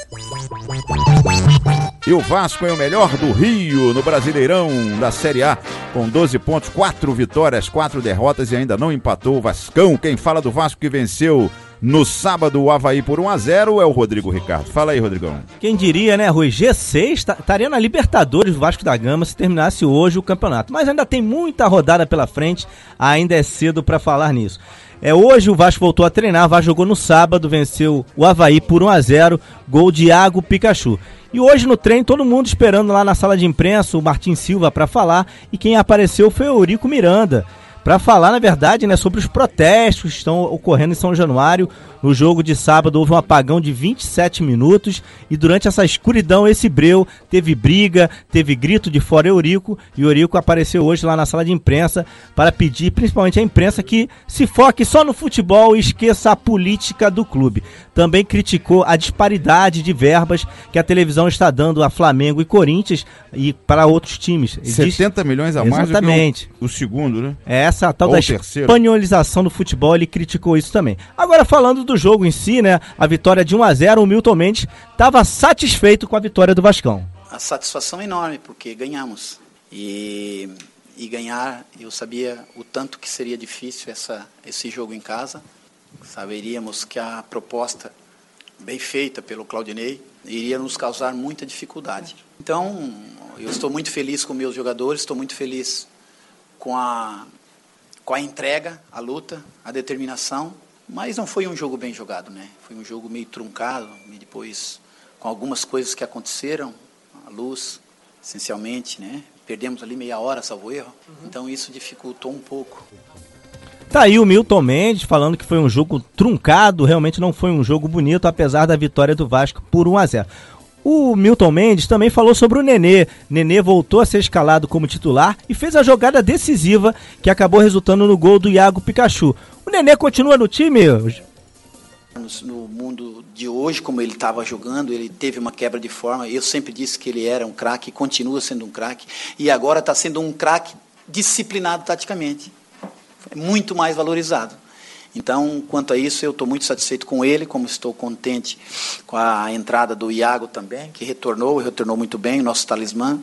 E o Vasco é o melhor do Rio no Brasileirão da Série A, com 12 pontos, 4 vitórias, 4 derrotas e ainda não empatou o Vascão. Quem fala do Vasco que venceu no sábado o Avaí por 1-0 é o Rodrigo Ricardo. Fala aí, Rodrigão. Quem diria, né, Rui? G6 estaria na Libertadores do Vasco da Gama se terminasse hoje o campeonato. Mas ainda tem muita rodada pela frente, ainda é cedo para falar nisso. Hoje o Vasco voltou a treinar, o Vasco jogou no sábado, venceu o Avaí por 1-0, gol de Iago Pikachu. E hoje no treino, todo mundo esperando lá na sala de imprensa, o Martin Silva para falar, e quem apareceu foi o Eurico Miranda, para falar, na verdade, né, sobre os protestos que estão ocorrendo em São Januário. No jogo de sábado houve um apagão de 27 minutos e durante essa escuridão, esse breu, teve briga, teve grito de fora Eurico, e o Eurico apareceu hoje lá na sala de imprensa para pedir, principalmente à imprensa, que se foque só no futebol e esqueça a política do clube. Também criticou a disparidade de verbas que a televisão está dando a Flamengo e Corinthians e para outros times. 70 milhões a mais exatamente do que o segundo, né? Essa tal da espanholização do futebol, ele criticou isso também. Agora, falando do jogo em si, né, a vitória de 1-0, o Milton Mendes estava satisfeito com a vitória do Vascão. A satisfação é enorme, porque ganhamos. E ganhar, eu sabia o tanto que seria difícil esse jogo em casa. Saberíamos que a proposta bem feita pelo Claudinei iria nos causar muita dificuldade. Então, eu estou muito feliz com meus jogadores, estou muito feliz com a entrega, a luta, a determinação, mas não foi um jogo bem jogado, né? Foi um jogo meio truncado, e depois com algumas coisas que aconteceram, a luz, essencialmente, né? Perdemos ali meia hora, salvo erro, então isso dificultou um pouco. Tá aí o Milton Mendes falando que foi um jogo truncado, realmente não foi um jogo bonito, apesar da vitória do Vasco por 1-0. O Milton Mendes também falou sobre o Nenê. Nenê voltou a ser escalado como titular e fez a jogada decisiva que acabou resultando no gol do Iago Pikachu. O Nenê continua no time? No mundo de hoje, como ele estava jogando, ele teve uma quebra de forma. Eu sempre disse que ele era um craque, continua sendo um craque, e agora está sendo um craque disciplinado taticamente. É muito mais valorizado. Então, quanto a isso, eu estou muito satisfeito com ele, como estou contente com a entrada do Iago também, que retornou muito bem, nosso talismã,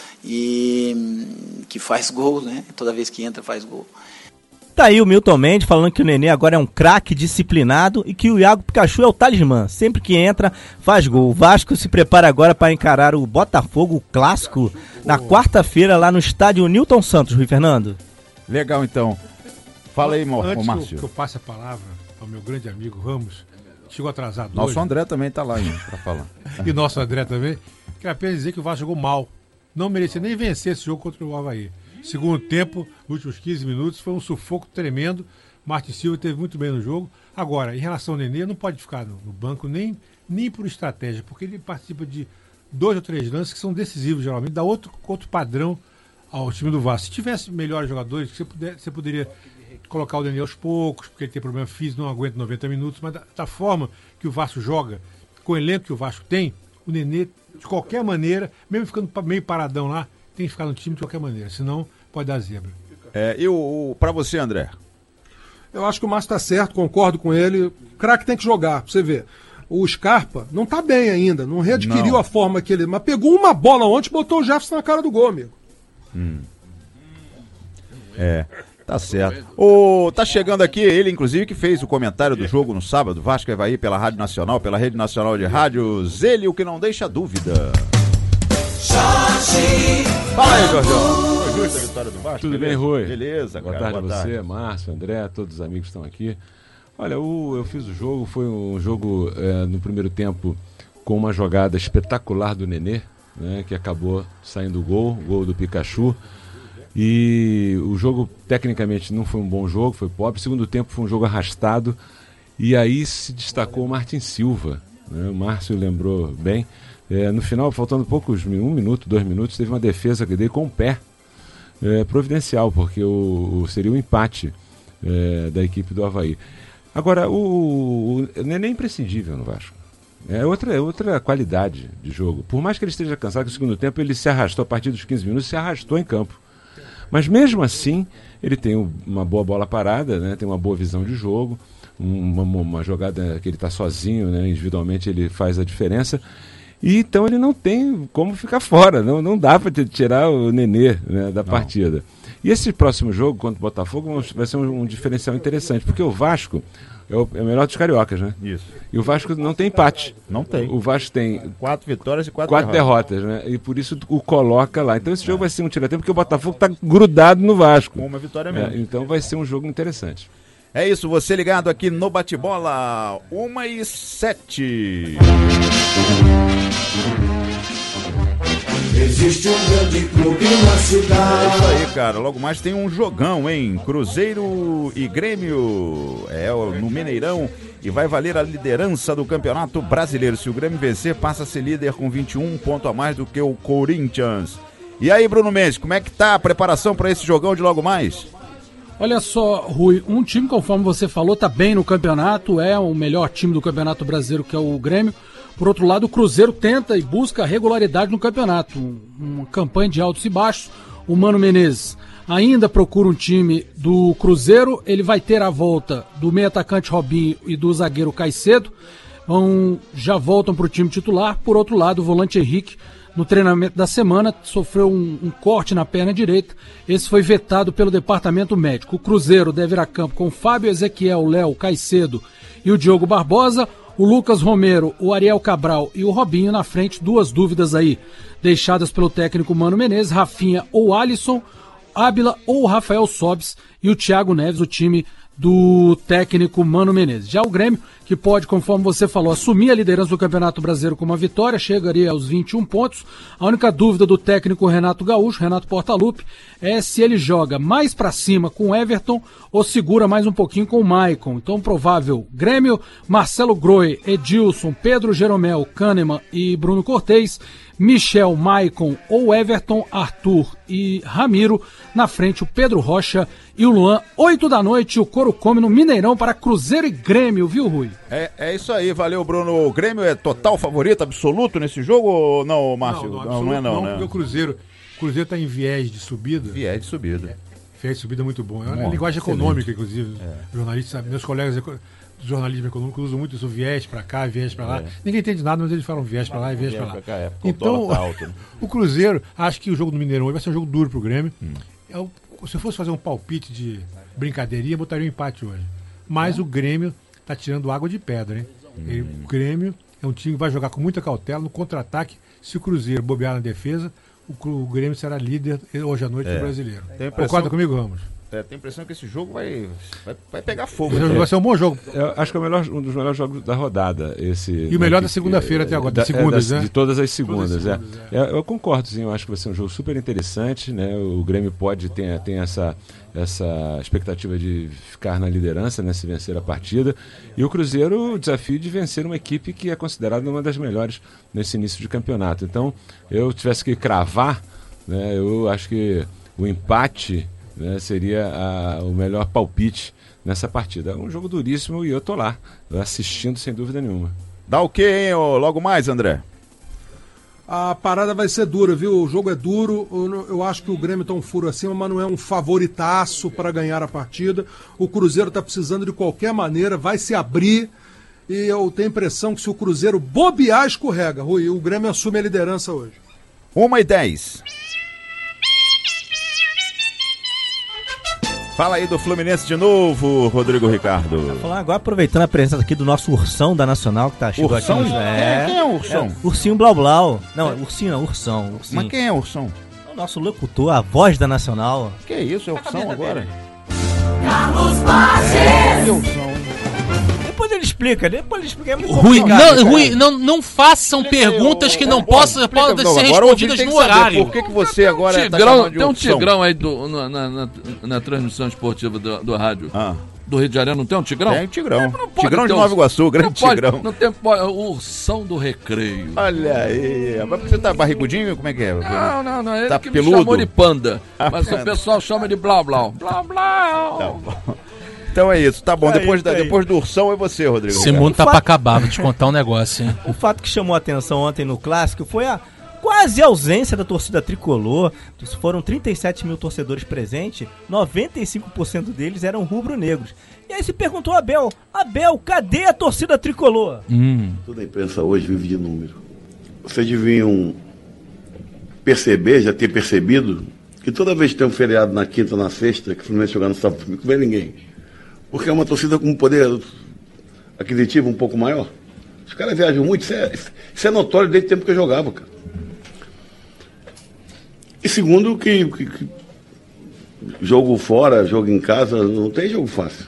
e que faz gol, né? Toda vez que entra, faz gol. Tá aí o Milton Mendes falando que o Nenê agora é um craque disciplinado e que o Iago Pikachu é o talismã. Sempre que entra, faz gol. O Vasco se prepara agora para encarar o Botafogo, o clássico, na quarta-feira lá no estádio Newton Santos, Rui Fernando. Legal, então. Fala aí, Márcio. Antes que eu passe a palavra ao meu grande amigo Ramos, que chegou atrasado nosso hoje. André também tá lá para falar. E nosso André também. Quero apenas dizer que o Vasco jogou mal. Não merecia nem vencer esse jogo contra o Avaí. Segundo tempo, nos últimos 15 minutos, foi um sufoco tremendo. Martin Silva teve muito bem no jogo. Agora, em relação ao Nenê, não pode ficar no banco nem por estratégia, porque ele participa de 2 ou 3 lances que são decisivos, geralmente, dá outro padrão ao time do Vasco. Se tivesse melhores jogadores, você poderia colocar o Nenê aos poucos, porque ele tem problema físico, não aguenta 90 minutos, mas da forma que o Vasco joga, com o elenco que o Vasco tem, o Nenê, de qualquer maneira, mesmo ficando meio paradão lá, tem que ficar no time de qualquer maneira, senão pode dar zebra. Para você, André? Eu acho que o Márcio tá certo, concordo com ele. O craque tem que jogar, pra você ver. O Scarpa não tá bem ainda, não readquiriu a forma que ele... Mas pegou uma bola ontem e botou o Jefferson na cara do gol, amigo. Tá certo. Tá chegando aqui ele, inclusive, que fez o comentário do jogo no sábado, Vasco e Avaí, pela Rádio Nacional, pela Rede Nacional de Rádios. Ele, o que não deixa dúvida. Fala aí, Jorjão. Foi justa a vitória do Vasco? Tudo bem, Rui? Beleza, boa cara. Tarde a você, Márcio, André, todos os amigos que estão aqui. Olha, eu fiz o jogo, foi um jogo no primeiro tempo com uma jogada espetacular do Nenê, né, que acabou saindo o gol do Pikachu. E o jogo, tecnicamente, não foi um bom jogo, foi pobre. O segundo tempo foi um jogo arrastado. E aí se destacou o Martin Silva, né? O Márcio lembrou bem. No final, faltando poucos, 1 minuto, 2 minutos, teve uma defesa que dei com o pé providencial, porque seria o empate da equipe do Avaí. Agora, o Nenê é imprescindível no Vasco. É outra qualidade de jogo. Por mais que ele esteja cansado, que no segundo tempo ele se arrastou, a partir dos 15 minutos, se arrastou em campo. Mas mesmo assim, ele tem uma boa bola parada, né? Tem uma boa visão de jogo, uma jogada que ele está sozinho, né? Individualmente ele faz a diferença. E então ele não tem como ficar fora, não dá para tirar o Nenê, né, da partida. E esse próximo jogo contra o Botafogo vai ser um diferencial interessante, porque o Vasco é o melhor dos cariocas, né? Isso. E o Vasco não tem empate. Não tem. O Vasco tem 4 vitórias e 4 derrotas, né? E por isso o coloca lá. Então esse jogo vai ser um tiroteio, porque o Botafogo está grudado no Vasco. Com uma vitória mesmo. Então vai ser um jogo interessante. É isso, você ligado aqui no Bate-Bola, 1h07. Existe um grande clube na cidade. É isso aí, cara. Logo mais tem um jogão, hein? Cruzeiro e Grêmio. No Mineirão. E vai valer a liderança do Campeonato Brasileiro. Se o Grêmio vencer, passa a ser líder com 21 pontos a mais do que o Corinthians. E aí, Bruno Mendes, como é que tá a preparação para esse jogão de logo mais? Olha só, Rui, um time, conforme você falou, tá bem no campeonato, é o melhor time do Campeonato Brasileiro, que é o Grêmio. Por outro lado, o Cruzeiro tenta e busca regularidade no campeonato, uma campanha de altos e baixos. O Mano Menezes ainda procura um time do Cruzeiro, ele vai ter a volta do meio atacante Robinho e do zagueiro Caicedo, já voltam para o time titular. Por outro lado, o volante Henrique, no treinamento da semana, sofreu um corte na perna direita. Esse foi vetado pelo departamento médico. O Cruzeiro deve ir a campo com o Fábio, Ezequiel, Léo, Caicedo e o Diogo Barbosa. O Lucas Romero, o Ariel Cabral e o Robinho na frente. 2 dúvidas aí, deixadas pelo técnico Mano Menezes: Rafinha ou Alisson, Ábila ou Rafael Sobis, e o Thiago Neves, o time do técnico Mano Menezes. Já o Grêmio, que pode, conforme você falou, assumir a liderança do Campeonato Brasileiro com uma vitória, chegaria aos 21 pontos. A única dúvida do técnico Renato Gaúcho, Renato Portaluppi, é se ele joga mais pra cima com o Everton ou segura mais um pouquinho com o Maicon. Então, provável: Grêmio, Marcelo Groi, Edilson, Pedro Jeromel, Kahneman e Bruno Cortez. Michel, Maicon ou Everton, Arthur e Ramiro. Na frente, o Pedro Rocha e o Luan. 8 da noite, o Coro come no Mineirão para Cruzeiro e Grêmio, viu, Rui? É isso aí, valeu, Bruno. O Grêmio é total favorito, absoluto nesse jogo ou não, Márcio? Não é não, né? Porque o Cruzeiro está em viés de subida. Viés de subida. Viés de subida muito bom. É uma linguagem econômica, inclusive. Jornalistas, meus colegas do jornalismo econômico usam muito isso, viés para cá, viés para lá. Ninguém entende nada, mas eles falam viés para lá e viés para lá. Então, o Cruzeiro, acho que o jogo do Mineirão hoje vai ser um jogo duro pro Grêmio. Se eu fosse fazer um palpite de brincadeirinha, botaria um empate hoje. Mas o Grêmio tá tirando água de pedra, hein? O Grêmio é um time que vai jogar com muita cautela no contra-ataque. Se o Cruzeiro bobear na defesa, o Grêmio será líder hoje à noite do Brasileiro. Concorda comigo, Ramos? Tem a impressão que esse jogo vai pegar fogo. Vai ser um bom jogo. Eu acho que é um dos melhores jogos da rodada. E o melhor da segunda-feira até agora, né? De todas as segundas. Eu concordo, sim. Eu acho que vai ser um jogo super interessante, né? O Grêmio tem essa expectativa de ficar na liderança, né, se vencer a partida. E o Cruzeiro, o desafio de vencer uma equipe que é considerada uma das melhores nesse início de campeonato. Então, eu tivesse que cravar, né, eu acho que o empate, né, seria o melhor palpite nessa partida. É um jogo duríssimo e eu tô lá, assistindo sem dúvida nenhuma. Dá o quê, hein, logo mais, André? A parada vai ser dura, viu? O jogo é duro. Eu acho que o Grêmio tá um furo acima, mas não é um favoritaço para ganhar a partida. O Cruzeiro tá precisando de qualquer maneira, vai se abrir. E eu tenho a impressão que se o Cruzeiro bobear, escorrega, Rui. O Grêmio assume a liderança hoje. 1h10. Fala aí do Fluminense de novo, Rodrigo Ricardo. Vou falar agora, aproveitando a presença aqui do nosso Ursão da Nacional, que tá chegando aqui. Ursão? Quem é o Ursão? Ursinho Blau Blau. Não, Ursinho não, Ursão. Mas quem é o Ursão? É o nosso locutor, a voz da Nacional. Que isso, é Ursão agora? Carlos Baches! Ursão. Depois ele explica, é muito Rui, complicado, Rui, não façam perguntas que não podem ser respondidas no horário. Por que você agora tem um Tigrão aí na transmissão esportiva do rádio. Do Rio de Janeiro, não tem um Tigrão? Tem um Tigrão. Tigrão de Nova Iguaçu, grande Tigrão. Não tem o Ursão do Recreio. Olha aí. Mas você tá barrigudinho? Como é que é? Não. Ele tá que peludo? me chamou de panda. Mas o pessoal chama de Blau Blau. Blau Blau. Tá bom. Então é isso, tá bom. Depois do Ursão é você, Rodrigo. Esse mundo tá pra acabar, vou te contar um negócio, hein? O fato que chamou a atenção ontem no Clássico foi a quase ausência da torcida tricolor. Foram 37 mil torcedores presentes, 95% deles eram rubro-negros. E aí se perguntou a Abel, cadê a torcida tricolor? Toda a imprensa hoje vive de número. Vocês deviam perceber, já ter percebido, que toda vez que tem um feriado na quinta ou na sexta, que o Fluminense jogar no sábado, não vem ninguém. Porque é uma torcida com um poder aquisitivo um pouco maior. Os caras viajam muito, isso é notório desde o tempo que eu jogava, cara. E segundo, que jogo fora, jogo em casa, não tem jogo fácil.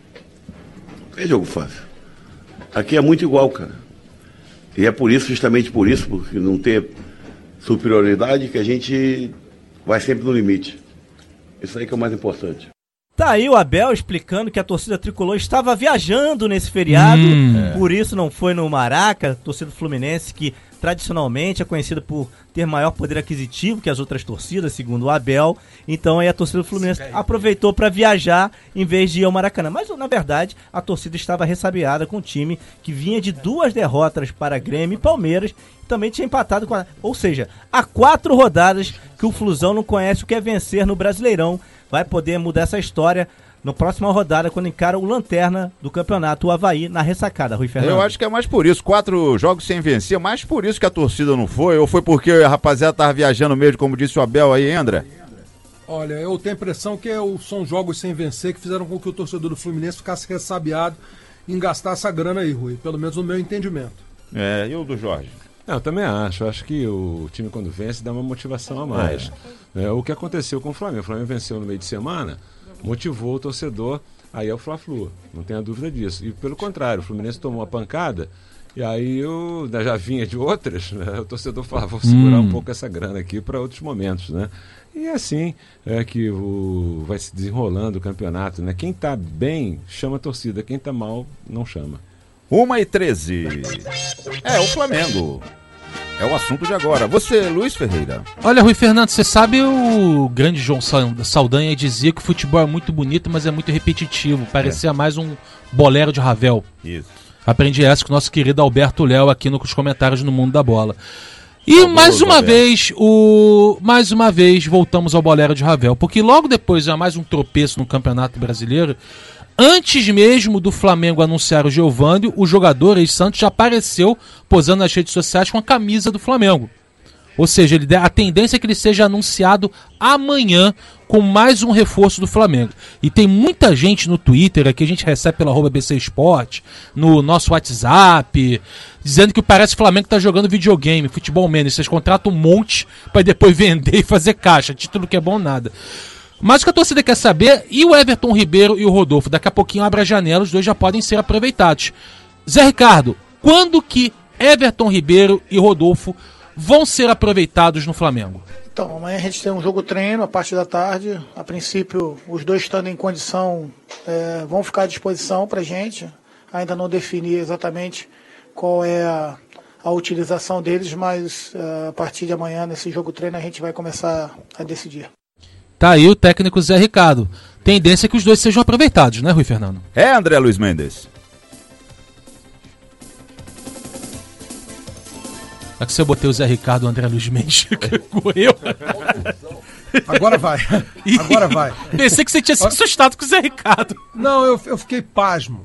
Não tem jogo fácil. Aqui é muito igual, cara. E é por isso, justamente por isso, porque não ter superioridade, que a gente vai sempre no limite. Isso aí que é o mais importante. Tá aí o Abel explicando que a torcida tricolor estava viajando nesse feriado, por isso não foi no Maraca, torcida Fluminense que tradicionalmente é conhecida por ter maior poder aquisitivo que as outras torcidas, segundo o Abel. Então aí a torcida do Fluminense aproveitou para viajar em vez de ir ao Maracanã. Mas na verdade a torcida estava ressabiada com o time que vinha de 2 derrotas para Grêmio e Palmeiras, também tinha empatado com ou seja, há 4 rodadas que o Flusão não conhece o que é vencer no Brasileirão. Vai poder mudar essa história na próxima rodada, quando encara o lanterna do campeonato, o Avaí, na ressacada, Rui Fernando. Eu acho que é mais por isso, 4 jogos sem vencer, mais por isso que a torcida não foi, ou foi porque a rapaziada tava viajando mesmo, como disse o Abel aí, André? Olha, eu tenho a impressão que são jogos sem vencer que fizeram com que o torcedor do Fluminense ficasse ressabiado em gastar essa grana aí, Rui, pelo menos no meu entendimento. E o do Jorge? Eu também acho que o time quando vence dá uma motivação a mais. O que aconteceu com o Flamengo venceu no meio de semana, motivou o torcedor aí ao Fla-Flu, não tenha dúvida disso. E pelo contrário, o Fluminense tomou uma pancada e aí já vinha de outras, né? O torcedor falava, vou segurar um pouco essa grana aqui para outros momentos, né? E assim é que vai se desenrolando o campeonato, né? Quem tá bem chama a torcida, quem tá mal não chama. 1h13. O Flamengo. É o assunto de agora. Você, Luiz Ferreira. Olha, Rui Fernando, você sabe o grande João Saldanha dizia que o futebol é muito bonito, mas é muito repetitivo. Parecia mais um bolero de Ravel. Isso. Aprendi essa com o nosso querido Alberto Léo aqui nos comentários no Mundo da Bola. E mais uma vez voltamos ao bolero de Ravel, porque logo depois há mais um tropeço no Campeonato Brasileiro. Antes mesmo do Flamengo anunciar o Giovânio, o jogador ex-Santos já apareceu posando nas redes sociais com a camisa do Flamengo. Ou seja, a tendência é que ele seja anunciado amanhã com mais um reforço do Flamengo. E tem muita gente no Twitter, aqui a gente recebe pelo @BC Esporte, no nosso WhatsApp, dizendo que parece que o Flamengo está jogando videogame, futebol menos. Vocês contratam um monte para depois vender e fazer caixa. Título que é bom nada. Mas o que a torcida quer saber, e o Everton Ribeiro e o Rodolfo? Daqui a pouquinho abre a janela, os dois já podem ser aproveitados. Zé Ricardo, quando que Everton Ribeiro e Rodolfo vão ser aproveitados no Flamengo? Então, amanhã a gente tem um jogo treino a partir da tarde. A princípio, os dois estando em condição vão ficar à disposição pra gente. Ainda não defini exatamente qual é a utilização deles, mas a partir de amanhã, nesse jogo treino, a gente vai começar a decidir. Tá aí o técnico Zé Ricardo. Tendência é que os dois sejam aproveitados, né, Rui Fernando? André Luiz Mendes. É que se eu botei o Zé Ricardo e o André Luiz Mendes, correu. Agora vai. Agora vai. Pensei que você tinha se assustado com o Zé Ricardo. Não, eu fiquei pasmo.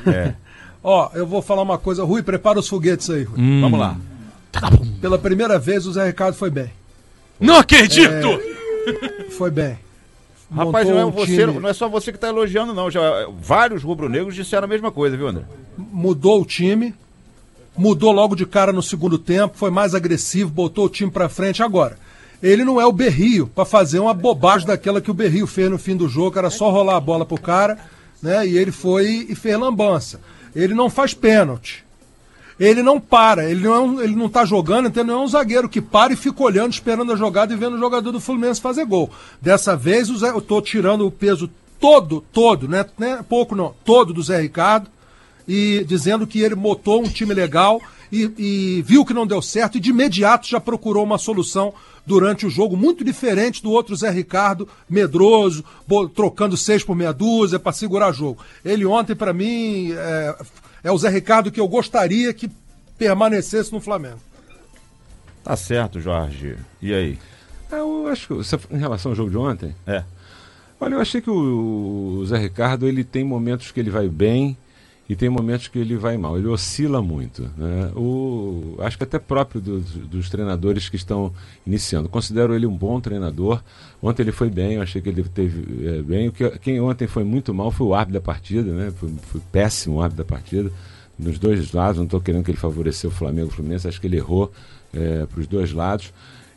Ó, eu vou falar uma coisa. Rui, prepara os foguetes aí, Rui. Vamos lá. Pela primeira vez, o Zé Ricardo foi bem. Não acredito! Foi bem. Rapaz, Montou não é só você que está elogiando, não. Já, vários rubro-negros disseram a mesma coisa, viu, André? Mudou o time, mudou logo de cara no segundo tempo, foi mais agressivo, botou o time pra frente. Agora, ele não é o Berrio pra fazer uma bobagem daquela que o Berrio fez no fim do jogo, era só rolar a bola pro cara, né? E ele foi e fez lambança. Ele não faz pênalti. Ele não para, ele não tá jogando, então não é um zagueiro que para e fica olhando, esperando a jogada e vendo o jogador do Fluminense fazer gol. Dessa vez eu tô tirando o peso todo, né? Pouco não, todo do Zé Ricardo, e dizendo que ele montou um time legal e viu que não deu certo e de imediato já procurou uma solução durante o jogo, muito diferente do outro Zé Ricardo, medroso, trocando 6 por meia dúzia para segurar o jogo. Ele ontem, para mim, é o Zé Ricardo que eu gostaria que permanecesse no Flamengo. Tá certo, Jorge. E aí? Eu acho que, em relação ao jogo de ontem, olha, eu achei que o Zé Ricardo, ele tem momentos que ele vai bem e tem momentos que ele vai mal. Ele oscila muito, né? Acho que até próprio dos treinadores que estão iniciando. Considero ele um bom treinador. Ontem ele foi bem, eu achei que ele teve bem. Quem ontem foi muito mal foi o árbitro da partida, né? Foi péssimo o árbitro da partida. Nos dois lados, não estou querendo que ele favoreceu o Flamengo e o Fluminense, acho que ele errou para os dois lados.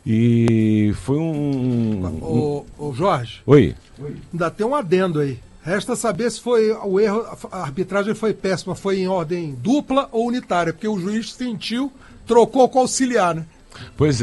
E foi Ô Jorge. Oi. Ainda tem um adendo aí. Resta saber se foi o erro, a arbitragem foi péssima, foi em ordem dupla ou unitária, porque o juiz sentiu, trocou com o auxiliar, né? Pois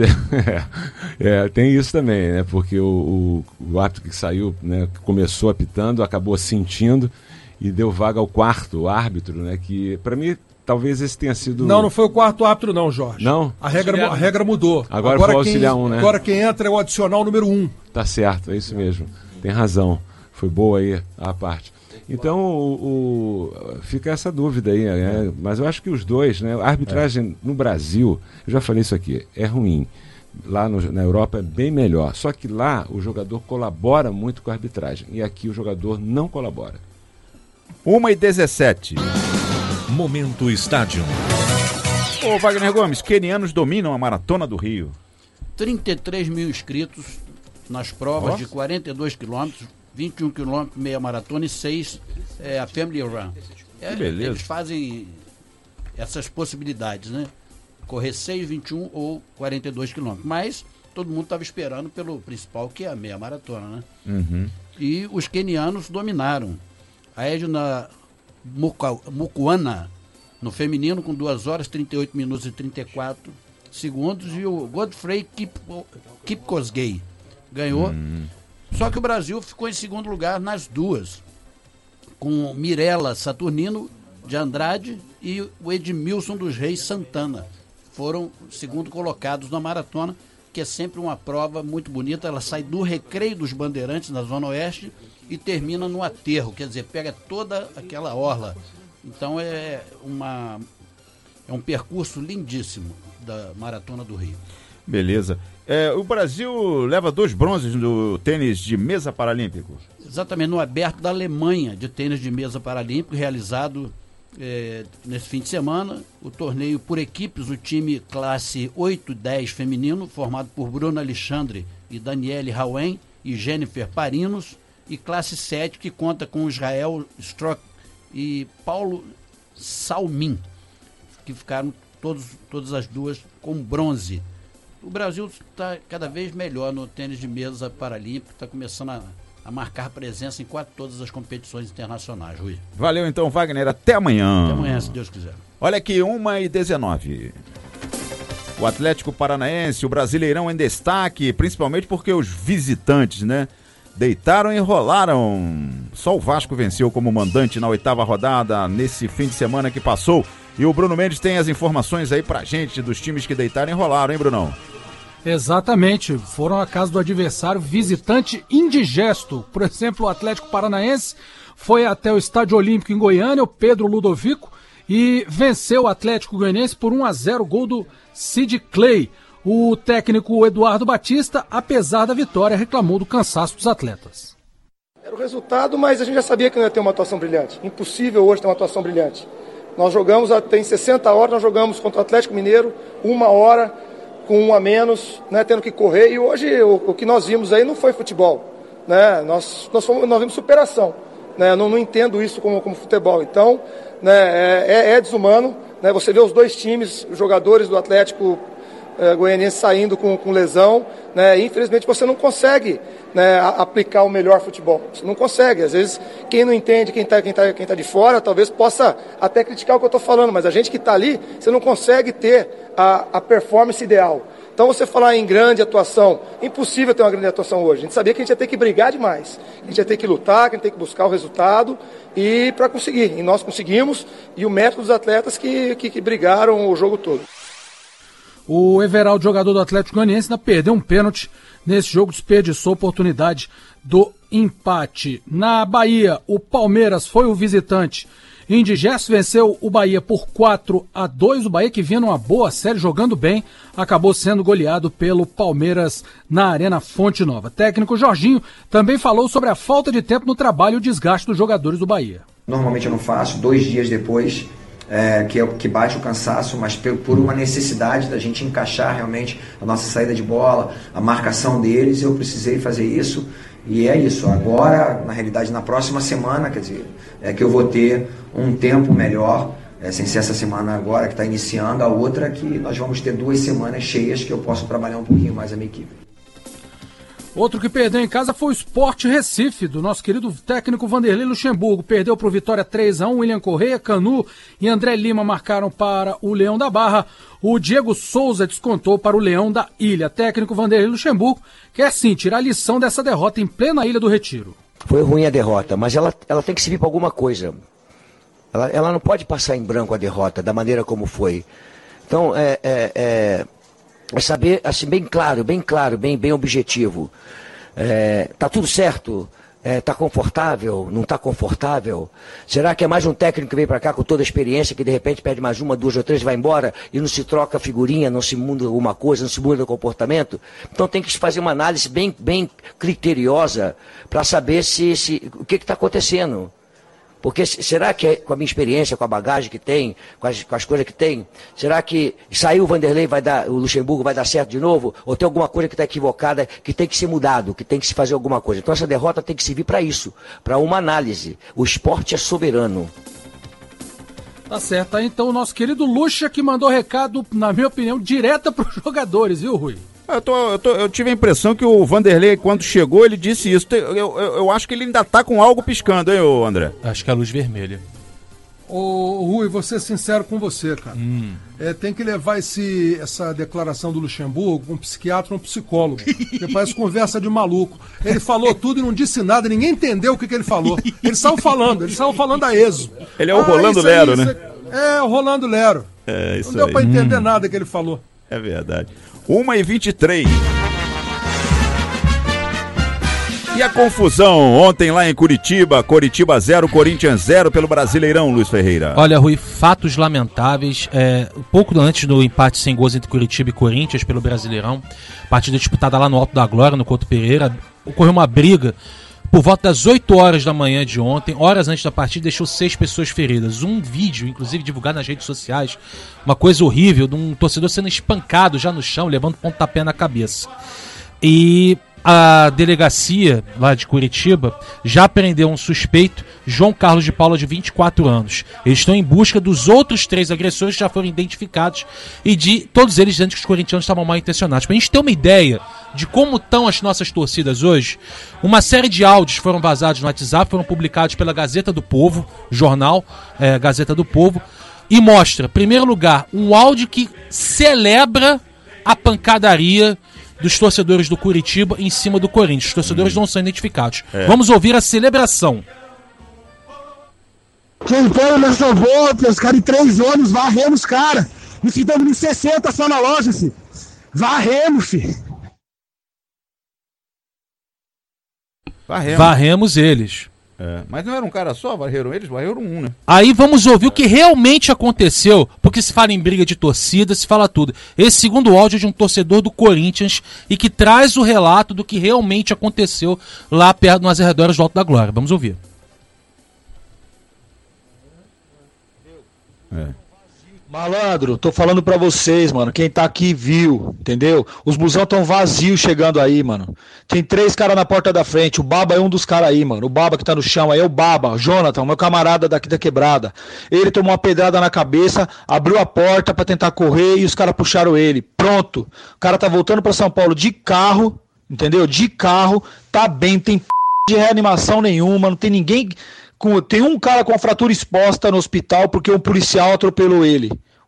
tem isso também, né? Porque o árbitro que saiu, né, que começou apitando, acabou sentindo e deu vaga ao quarto árbitro, né? Que, para mim, talvez esse tenha sido... Não foi o quarto árbitro não, Jorge. Não? A regra mudou. Agora foi o auxiliar 1, né? Agora quem entra é o adicional número 1. Tá certo, é isso mesmo. Tem razão. Foi boa aí a parte. Então, fica essa dúvida aí, né? Mas eu acho que os dois, né? A arbitragem no Brasil, eu já falei isso aqui, é ruim. Lá na Europa é bem melhor. Só que lá o jogador colabora muito com a arbitragem. E aqui o jogador não colabora. 1h17. Momento Estádio. Ô Wagner Gomes, quenianos dominam a Maratona do Rio. 33 mil inscritos nas provas de 42 quilômetros. 21 quilômetros, meia maratona e 6 a Family Run. Que beleza. Eles fazem essas possibilidades, né? Correr 6, 21 ou 42 quilômetros. Mas todo mundo estava esperando pelo principal, que é a meia maratona, né? Uhum. E os quenianos dominaram. A Edna Mukuana, no feminino, com 2 horas, 38 minutos e 34 segundos. E o Godfrey Kipkosgei ganhou. Só que o Brasil ficou em segundo lugar nas duas, com Mirella Saturnino de Andrade e o Edmilson dos Reis Santana. Foram segundo colocados na maratona, que é sempre uma prova muito bonita. Ela sai do Recreio dos Bandeirantes, na Zona Oeste, e termina no Aterro, quer dizer, pega toda aquela orla. Então é um percurso lindíssimo da Maratona do Rio. Beleza. O Brasil leva 2 bronzes no tênis de mesa paralímpico. Exatamente, no Aberto da Alemanha de tênis de mesa paralímpico, realizado nesse fim de semana. O torneio por equipes, o time classe 8-10 feminino, formado por Bruno Alexandre e Daniele Rauen e Jennifer Parinos, e classe 7, que conta com Israel Strock e Paulo Salmin, que ficaram todas as duas com bronze. O Brasil está cada vez melhor no tênis de mesa paralímpico, está começando a marcar presença em quase todas as competições internacionais, Rui. Valeu então, Wagner, até amanhã. Até amanhã, se Deus quiser. Olha aqui, 1h19. O Atlético Paranaense, o Brasileirão em destaque, principalmente porque os visitantes, né, deitaram e rolaram. Só o Vasco venceu como mandante na 8ª rodada nesse fim de semana que passou. E o Bruno Mendes tem as informações aí pra gente dos times que deitaram e rolaram, hein, Brunão? Exatamente, foram à casa do adversário, visitante indigesto. Por exemplo, o Atlético Paranaense foi até o Estádio Olímpico em Goiânia, o Pedro Ludovico, e venceu o Atlético Goianiense por 1-0, gol do Sid Clay. O técnico Eduardo Batista, apesar da vitória, reclamou do cansaço dos atletas. Era o resultado, mas a gente já sabia que não ia ter uma atuação brilhante. Impossível hoje ter uma atuação brilhante. Nós jogamos, tem 60 horas, nós jogamos contra o Atlético Mineiro, 1 hora, com 1 a menos, né, tendo que correr. E hoje o que nós vimos aí não foi futebol. Né? Nós vimos superação. Né? Não entendo isso como futebol. Então, né, é desumano. Né? Você vê os dois times, os jogadores do Atlético Goianiense saindo com lesão, né? Infelizmente você não consegue, né, aplicar o melhor futebol. Você não consegue. Às vezes quem não entende, quem tá de fora, talvez possa até criticar o que eu estou falando, mas a gente que está ali, você não consegue ter a performance ideal. Então você falar em grande atuação, impossível ter uma grande atuação hoje. A gente sabia que a gente ia ter que brigar demais, a gente ia ter que lutar, que a gente ia ter que buscar o resultado e para conseguir. E nós conseguimos, e o mérito dos atletas que brigaram o jogo todo. O Everaldo, jogador do Atlético Goianiense, ainda perdeu um pênalti nesse jogo, desperdiçou a oportunidade do empate. Na Bahia, o Palmeiras foi o visitante. Indigesto venceu o Bahia por 4-2. O Bahia, que vinha numa boa série, jogando bem, acabou sendo goleado pelo Palmeiras na Arena Fonte Nova. Técnico Jorginho também falou sobre a falta de tempo no trabalho e o desgaste dos jogadores do Bahia. Normalmente eu não faço, 2 dias depois... que bate o cansaço, mas por uma necessidade da gente encaixar realmente a nossa saída de bola, a marcação deles, eu precisei fazer isso, e é isso. Agora, na realidade, na próxima semana, quer dizer, é que eu vou ter um tempo melhor, sem ser essa semana agora que está iniciando, a outra que nós vamos ter 2 semanas cheias que eu posso trabalhar um pouquinho mais a minha equipe. Outro que perdeu em casa foi o Sport Recife, do nosso querido técnico Vanderlei Luxemburgo. Perdeu para o Vitória 3-1, William Correia, Canu e André Lima marcaram para o Leão da Barra. O Diego Souza descontou para o Leão da Ilha. Técnico Vanderlei Luxemburgo quer sim tirar a lição dessa derrota em plena Ilha do Retiro. Foi ruim a derrota, mas ela tem que servir para alguma coisa. Ela não pode passar em branco a derrota, da maneira como foi. Então, é saber, assim, bem claro, bem objetivo. Tá tudo certo? Tá confortável? Não tá confortável? Será que é mais um técnico que vem para cá com toda a experiência, que de repente pede mais 1, 2 ou 3 e vai embora e não se troca figurinha, não se muda alguma coisa, não se muda o comportamento? Então tem que fazer uma análise bem criteriosa para saber o que está acontecendo. Porque será que com a minha experiência, com a bagagem que tem, com as coisas que tem, será que saiu o Vanderlei, o Luxemburgo vai dar certo de novo? Ou tem alguma coisa que está equivocada, que tem que ser mudado, que tem que se fazer alguma coisa? Então essa derrota tem que servir para isso, para uma análise. O esporte é soberano. Tá certo. Aí então o nosso querido Luxa, que mandou recado, na minha opinião, direta para os jogadores, viu, Rui? Eu tive a impressão que o Vanderlei, quando chegou, ele disse isso. Eu acho que ele ainda tá com algo piscando, hein, André? Acho que é a luz vermelha. Ô, Rui, vou ser sincero com você, cara. Tem que levar essa declaração do Luxemburgo com um psiquiatra ou um psicólogo. Porque parece conversa de maluco. Ele falou tudo e não disse nada, ninguém entendeu o que ele falou. Ele saiu falando a esmo. Ele é o Rolando Lero, né? O Rolando Lero. Isso não deu aí. pra entender nada que ele falou. É verdade. 1h23. E a confusão ontem lá em Curitiba, 0, Corinthians 0 pelo Brasileirão, Luiz Ferreira. Olha, Rui, fatos lamentáveis. Um pouco antes do empate sem gols entre Curitiba e Corinthians pelo Brasileirão, partida disputada lá no Alto da Glória, no Couto Pereira, ocorreu uma briga por volta das 8 horas da manhã de ontem, horas antes da partida, deixou 6 pessoas feridas. Um vídeo, inclusive divulgado nas redes sociais, uma coisa horrível, de um torcedor sendo espancado já no chão, levando pontapé na cabeça. E a delegacia lá de Curitiba já prendeu um suspeito, João Carlos de Paula, de 24 anos. Eles estão em busca dos outros 3 agressores que já foram identificados e de todos eles dizendo que os corintianos estavam mal intencionados. Para a gente ter uma ideia de como estão as nossas torcidas hoje, uma série de áudios foram vazados no WhatsApp, foram publicados pela Gazeta do Povo, jornal Gazeta do Povo, e mostra, em primeiro lugar, um áudio que celebra a pancadaria dos torcedores do Curitiba em cima do Corinthians. Os torcedores não são identificados. Vamos ouvir a celebração. Quem nessa volta, os caras em 3 ônibus, varremos, cara. Nós ficamos em 60 só na loja, filho. Varremos, filho. Varremos eles. Mas não era um cara só, varreram um, né? Aí vamos ouvir o que realmente aconteceu, porque se fala em briga de torcida, se fala tudo. Esse segundo áudio é de um torcedor do Corinthians e que traz o relato do que realmente aconteceu lá perto, nas arredores do Alto da Glória. Vamos ouvir. Malandro, tô falando pra vocês, mano, quem tá aqui viu, entendeu? Os busão tão vazios chegando aí, mano. Tem 3 caras na porta da frente, o Baba é um dos caras aí, mano. O Baba que tá no chão aí é o Baba, Jonathan, meu camarada daqui da quebrada. Ele tomou uma pedrada na cabeça, abriu a porta pra tentar correr e os caras puxaram ele. Pronto, o cara tá voltando pra São Paulo de carro, entendeu? De carro, tá bem, tem de reanimação nenhuma, não tem ninguém... Tem um cara com a fratura exposta no hospital porque um policial atropelou ele.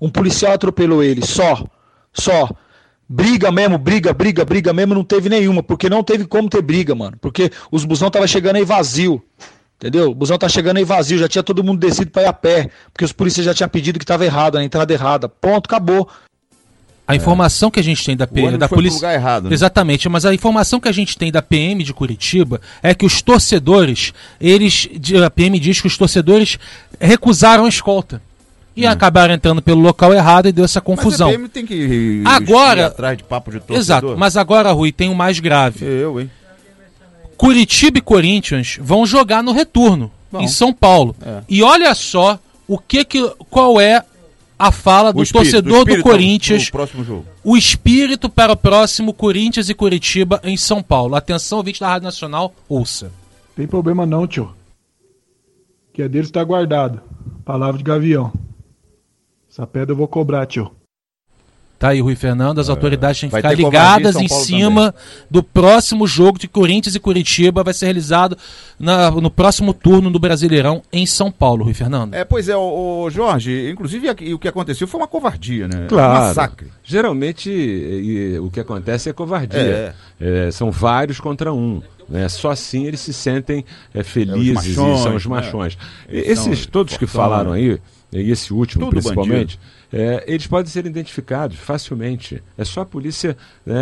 Só. Briga mesmo, não teve nenhuma, porque não teve como ter briga, mano. Porque os busão tava chegando aí vazio, entendeu? O busão tá chegando aí vazio, já tinha todo mundo descido pra ir a pé, porque os policiais já tinham pedido que tava errado, a entrada errada. Ponto, acabou. A informação que a gente tem da PM, da polícia, lugar errado, né? Exatamente, mas a informação que a gente tem da PM de Curitiba é que os torcedores, a PM diz que os torcedores recusaram a escolta e acabaram entrando pelo local errado e deu essa confusão. Mas a PM tem que ir atrás de papo de torcedor. Exato, mas agora, Rui, tem o mais grave. Curitiba e Corinthians vão jogar no retorno em São Paulo. E olha só qual é a fala do torcedor do Corinthians, o espírito para o próximo Corinthians e Curitiba em São Paulo. Atenção, ouvinte da Rádio Nacional, ouça. Tem problema não, tio. Que é deles tá guardado. Palavra de gavião. Essa pedra eu vou cobrar, tio. Tá aí, Rui Fernando, as autoridades têm que ficar ligadas em cima do próximo jogo de Corinthians e Curitiba, vai ser realizado no próximo turno do Brasileirão em São Paulo, Rui Fernando. Pois é, o Jorge, inclusive o que aconteceu foi uma covardia, né? Claro. Um massacre. Geralmente o que acontece é covardia. São vários contra um. Né? Só assim eles se sentem felizes machões, e são os machões. Esses todos que falaram aí, e esse último principalmente, eles podem ser identificados facilmente. É só a polícia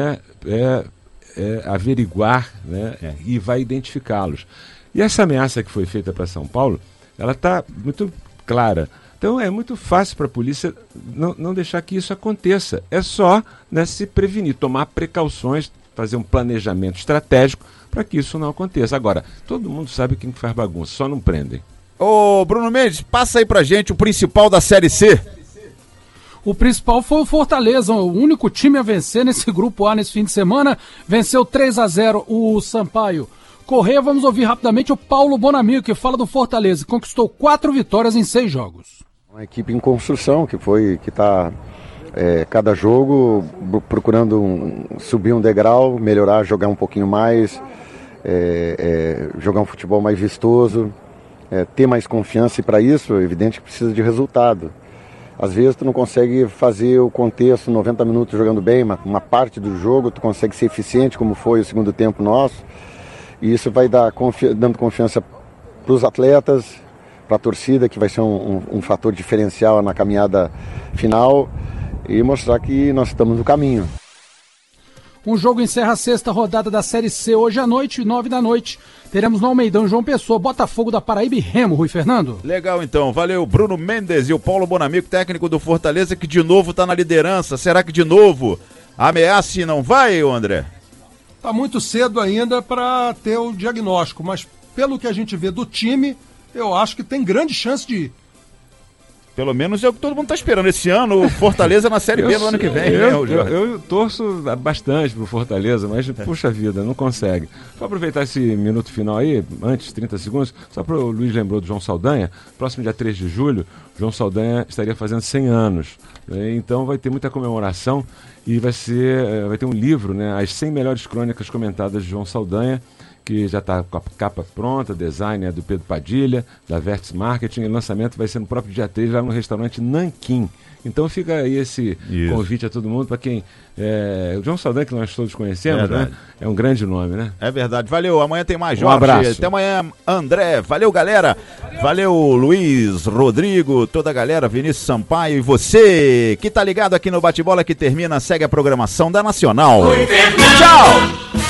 averiguar, né, e vai identificá-los. E essa ameaça que foi feita para São Paulo, ela está muito clara. Então é muito fácil para a polícia não deixar que isso aconteça. É só, né, se prevenir, tomar precauções, fazer um planejamento estratégico para que isso não aconteça. Agora, todo mundo sabe quem faz bagunça, só não prendem. Ô, Bruno Mendes, passa aí pra gente o principal da Série C. O principal foi o Fortaleza, o único time a vencer nesse grupo A nesse fim de semana. Venceu 3-0 o Sampaio Corrêa. Vamos ouvir rapidamente o Paulo Bonamigo, que fala do Fortaleza. Conquistou 4 vitórias em 6 jogos. Uma equipe em construção, que está cada jogo procurando subir um degrau, melhorar, jogar um pouquinho mais, jogar um futebol mais vistoso, ter mais confiança, e para isso é evidente que precisa de resultado. Às vezes tu não consegue fazer o contexto 90 minutos jogando bem, uma parte do jogo tu consegue ser eficiente, como foi o segundo tempo nosso, e isso vai dando confiança para os atletas, para a torcida, que vai ser um fator diferencial na caminhada final, e mostrar que nós estamos no caminho. Um jogo encerra a 6ª rodada da Série C hoje à noite, 9 da noite. Teremos no Almeidão João Pessoa, Botafogo da Paraíba e Remo, Rui Fernando. Legal, então. Valeu, Bruno Mendes e o Paulo Bonamigo, técnico do Fortaleza, que de novo está na liderança. Será que de novo ameaça e não vai, André? Tá muito cedo ainda para ter o diagnóstico, mas pelo que a gente vê do time, eu acho que tem grande chance de ir. Pelo menos é o que todo mundo está esperando esse ano, o Fortaleza na Série B no ano que vem. Eu torço bastante pro Fortaleza, mas puxa vida, não consegue. Vou aproveitar esse minuto final aí, antes, 30 segundos, só para o Luiz lembrou do João Saldanha. Próximo dia 3 de julho, João Saldanha estaria fazendo 100 anos. Então vai ter muita comemoração e vai ter um livro, né, as 100 melhores crônicas comentadas de João Saldanha, que já está com a capa pronta, design é do Pedro Padilha, da Vertis Marketing, e o lançamento vai ser no próprio dia 3, lá no restaurante Nanquim. Então fica aí esse convite a todo mundo, para quem... o João Saldanha, que nós todos conhecemos, né? É um grande nome, né? É verdade. Valeu, amanhã tem mais, Jorge. Um abraço. Até amanhã, André. Valeu, galera. Valeu, Luiz, Rodrigo, toda a galera, Vinícius Sampaio e você que tá ligado aqui no Bate-Bola, que termina, segue a programação da Nacional. Tchau!